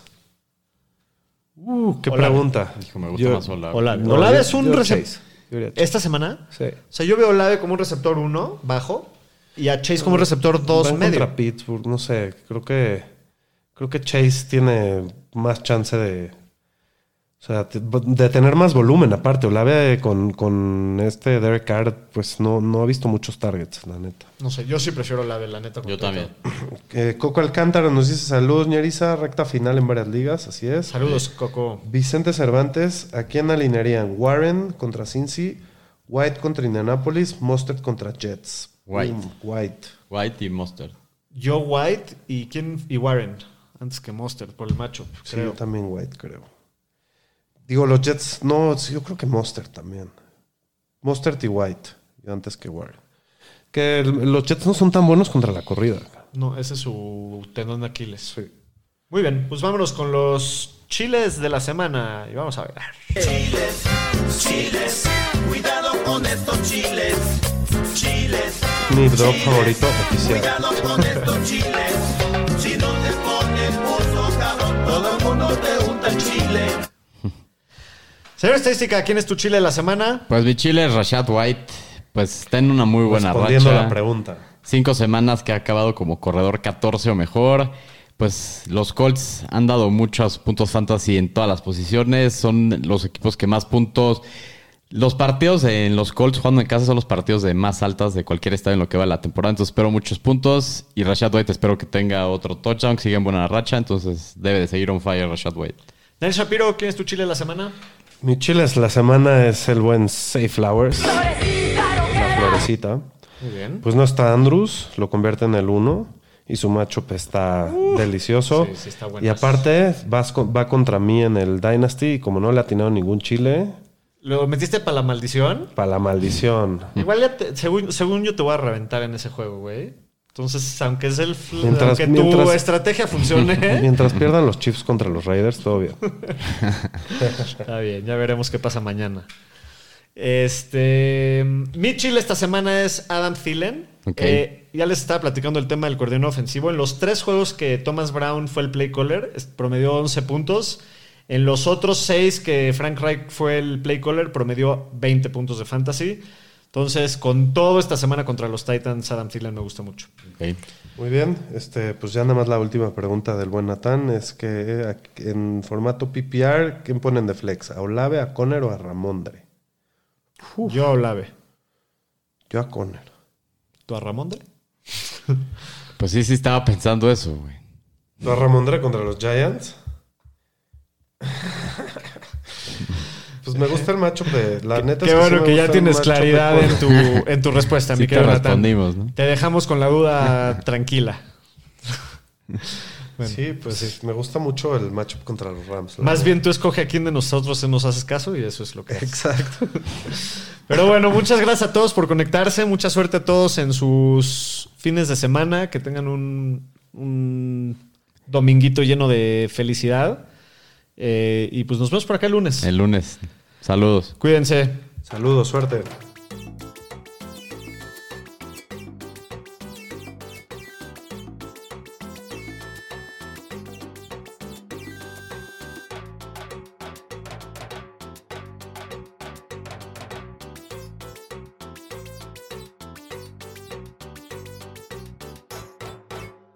¿Qué Olave. pregunta? Hijo, me gusta más Olave. Olave. No, Olave yo- es un yo receptor. Chase. Yo diría Chase. ¿Esta semana? Sí. O sea, yo veo a Olave como un receptor 1, bajo, y a Chase como un receptor 2, Van medio. contra Pittsburgh, no sé. Creo que Chase tiene más chance de. O sea, de tener más volumen aparte. Olave con este Derek Carr, pues no ha visto muchos targets, la neta. No sé, yo sí prefiero Olave, la neta. Yo también. Coco Alcántara nos dice saludos, Ñeriza, recta final en varias ligas, así es. Saludos, Coco. Vicente Cervantes, ¿a quién alinearían? Warren contra Cincy, White contra Indianapolis, Mostert contra Jets. White. White. White y Mustard. Yo White y Warren, antes que Mostert, por el macho, Sí, creo. yo también White, creo. Digo, los Jets, no, sí, yo creo que Mostert también. Mostert y White, yo antes que Warren. Que los Jets no son tan buenos contra la corrida. No, ese es su tendón de Aquiles. Muy bien, pues vámonos con los chiles de la semana y vamos a ver. Chiles, cuidado con estos chiles. Chiles, Mi drop favorito oficial. cuidado con estos chiles. Si no te pones buzo, cabrón, todo el mundo te unta el chile. Señor Estadística, ¿quién es tu chile de la semana? Pues mi chile es Rashad White. Pues está en una muy buena Respondiendo racha. a la pregunta. 5 semanas que ha acabado como corredor 14 o mejor. Pues los Colts han dado muchos puntos fantasy en todas las posiciones. Son los equipos que más puntos. Los partidos en los Colts jugando en casa son los partidos de más altas de cualquier estadio en lo que va la temporada. Entonces espero muchos puntos. Y Rashad White espero que tenga otro touchdown, que siga en buena racha. Entonces debe de seguir on fire Rashad White. Daniel Shapiro, ¿quién es tu chile de la semana? Mi chile de la semana es el buen Safe Flowers. La florecita. Muy bien. Pues no está Andrews, lo convierte en el 1 y su matchup está delicioso. sí, está buenazo. Y aparte va contra mí en el Dynasty y como no le ha atinado ningún chile, ¿Lo metiste para la maldición? para la maldición. Igual ya según yo te voy a reventar en ese juego, güey. Entonces, aunque es Mientras- aunque tu mientras- estrategia funcione, Mientras pierdan los Chiefs contra los Raiders, todo bien. está bien, ya veremos qué pasa mañana. Mi chile esta semana es Adam Thielen. Ok. Ya les estaba platicando el tema del coordinador ofensivo. En los 3 juegos que Thomas Brown fue el play caller, promedió 11 puntos. En los otros 6 que Frank Reich fue el play caller, promedió 20 puntos de fantasy. Entonces, con todo esta semana contra los Titans, Adam Thielen me gusta mucho. Ok. Muy bien, pues ya nada más la última pregunta del buen Natán es que en formato PPR, ¿quién ponen de flex? ¿A Olave, a Conner o a Ramondre? Yo a Olave. Yo a Conner. ¿Tú a Ramondre? Pues sí estaba pensando eso, güey. ¿Tú a Ramondre contra los Giants? Pues me gusta el matchup de la neta. Qué es bueno sí me que ya gusta el tienes matchup de claridad Conner. en tu respuesta, mi Sí te querido Natán. respondimos, ¿no? Te dejamos con la duda tranquila. Bueno. Sí, pues sí, me gusta mucho el matchup contra los Rams. la Más verdad. bien tú escoge a quién de nosotros nos haces caso y eso es lo que haces. Exacto. Pero bueno, muchas gracias a todos por conectarse. Mucha suerte a todos en sus fines de semana. Que tengan un dominguito lleno de felicidad. Y pues nos vemos por acá el lunes. El lunes. Saludos. Cuídense. Saludos, suerte.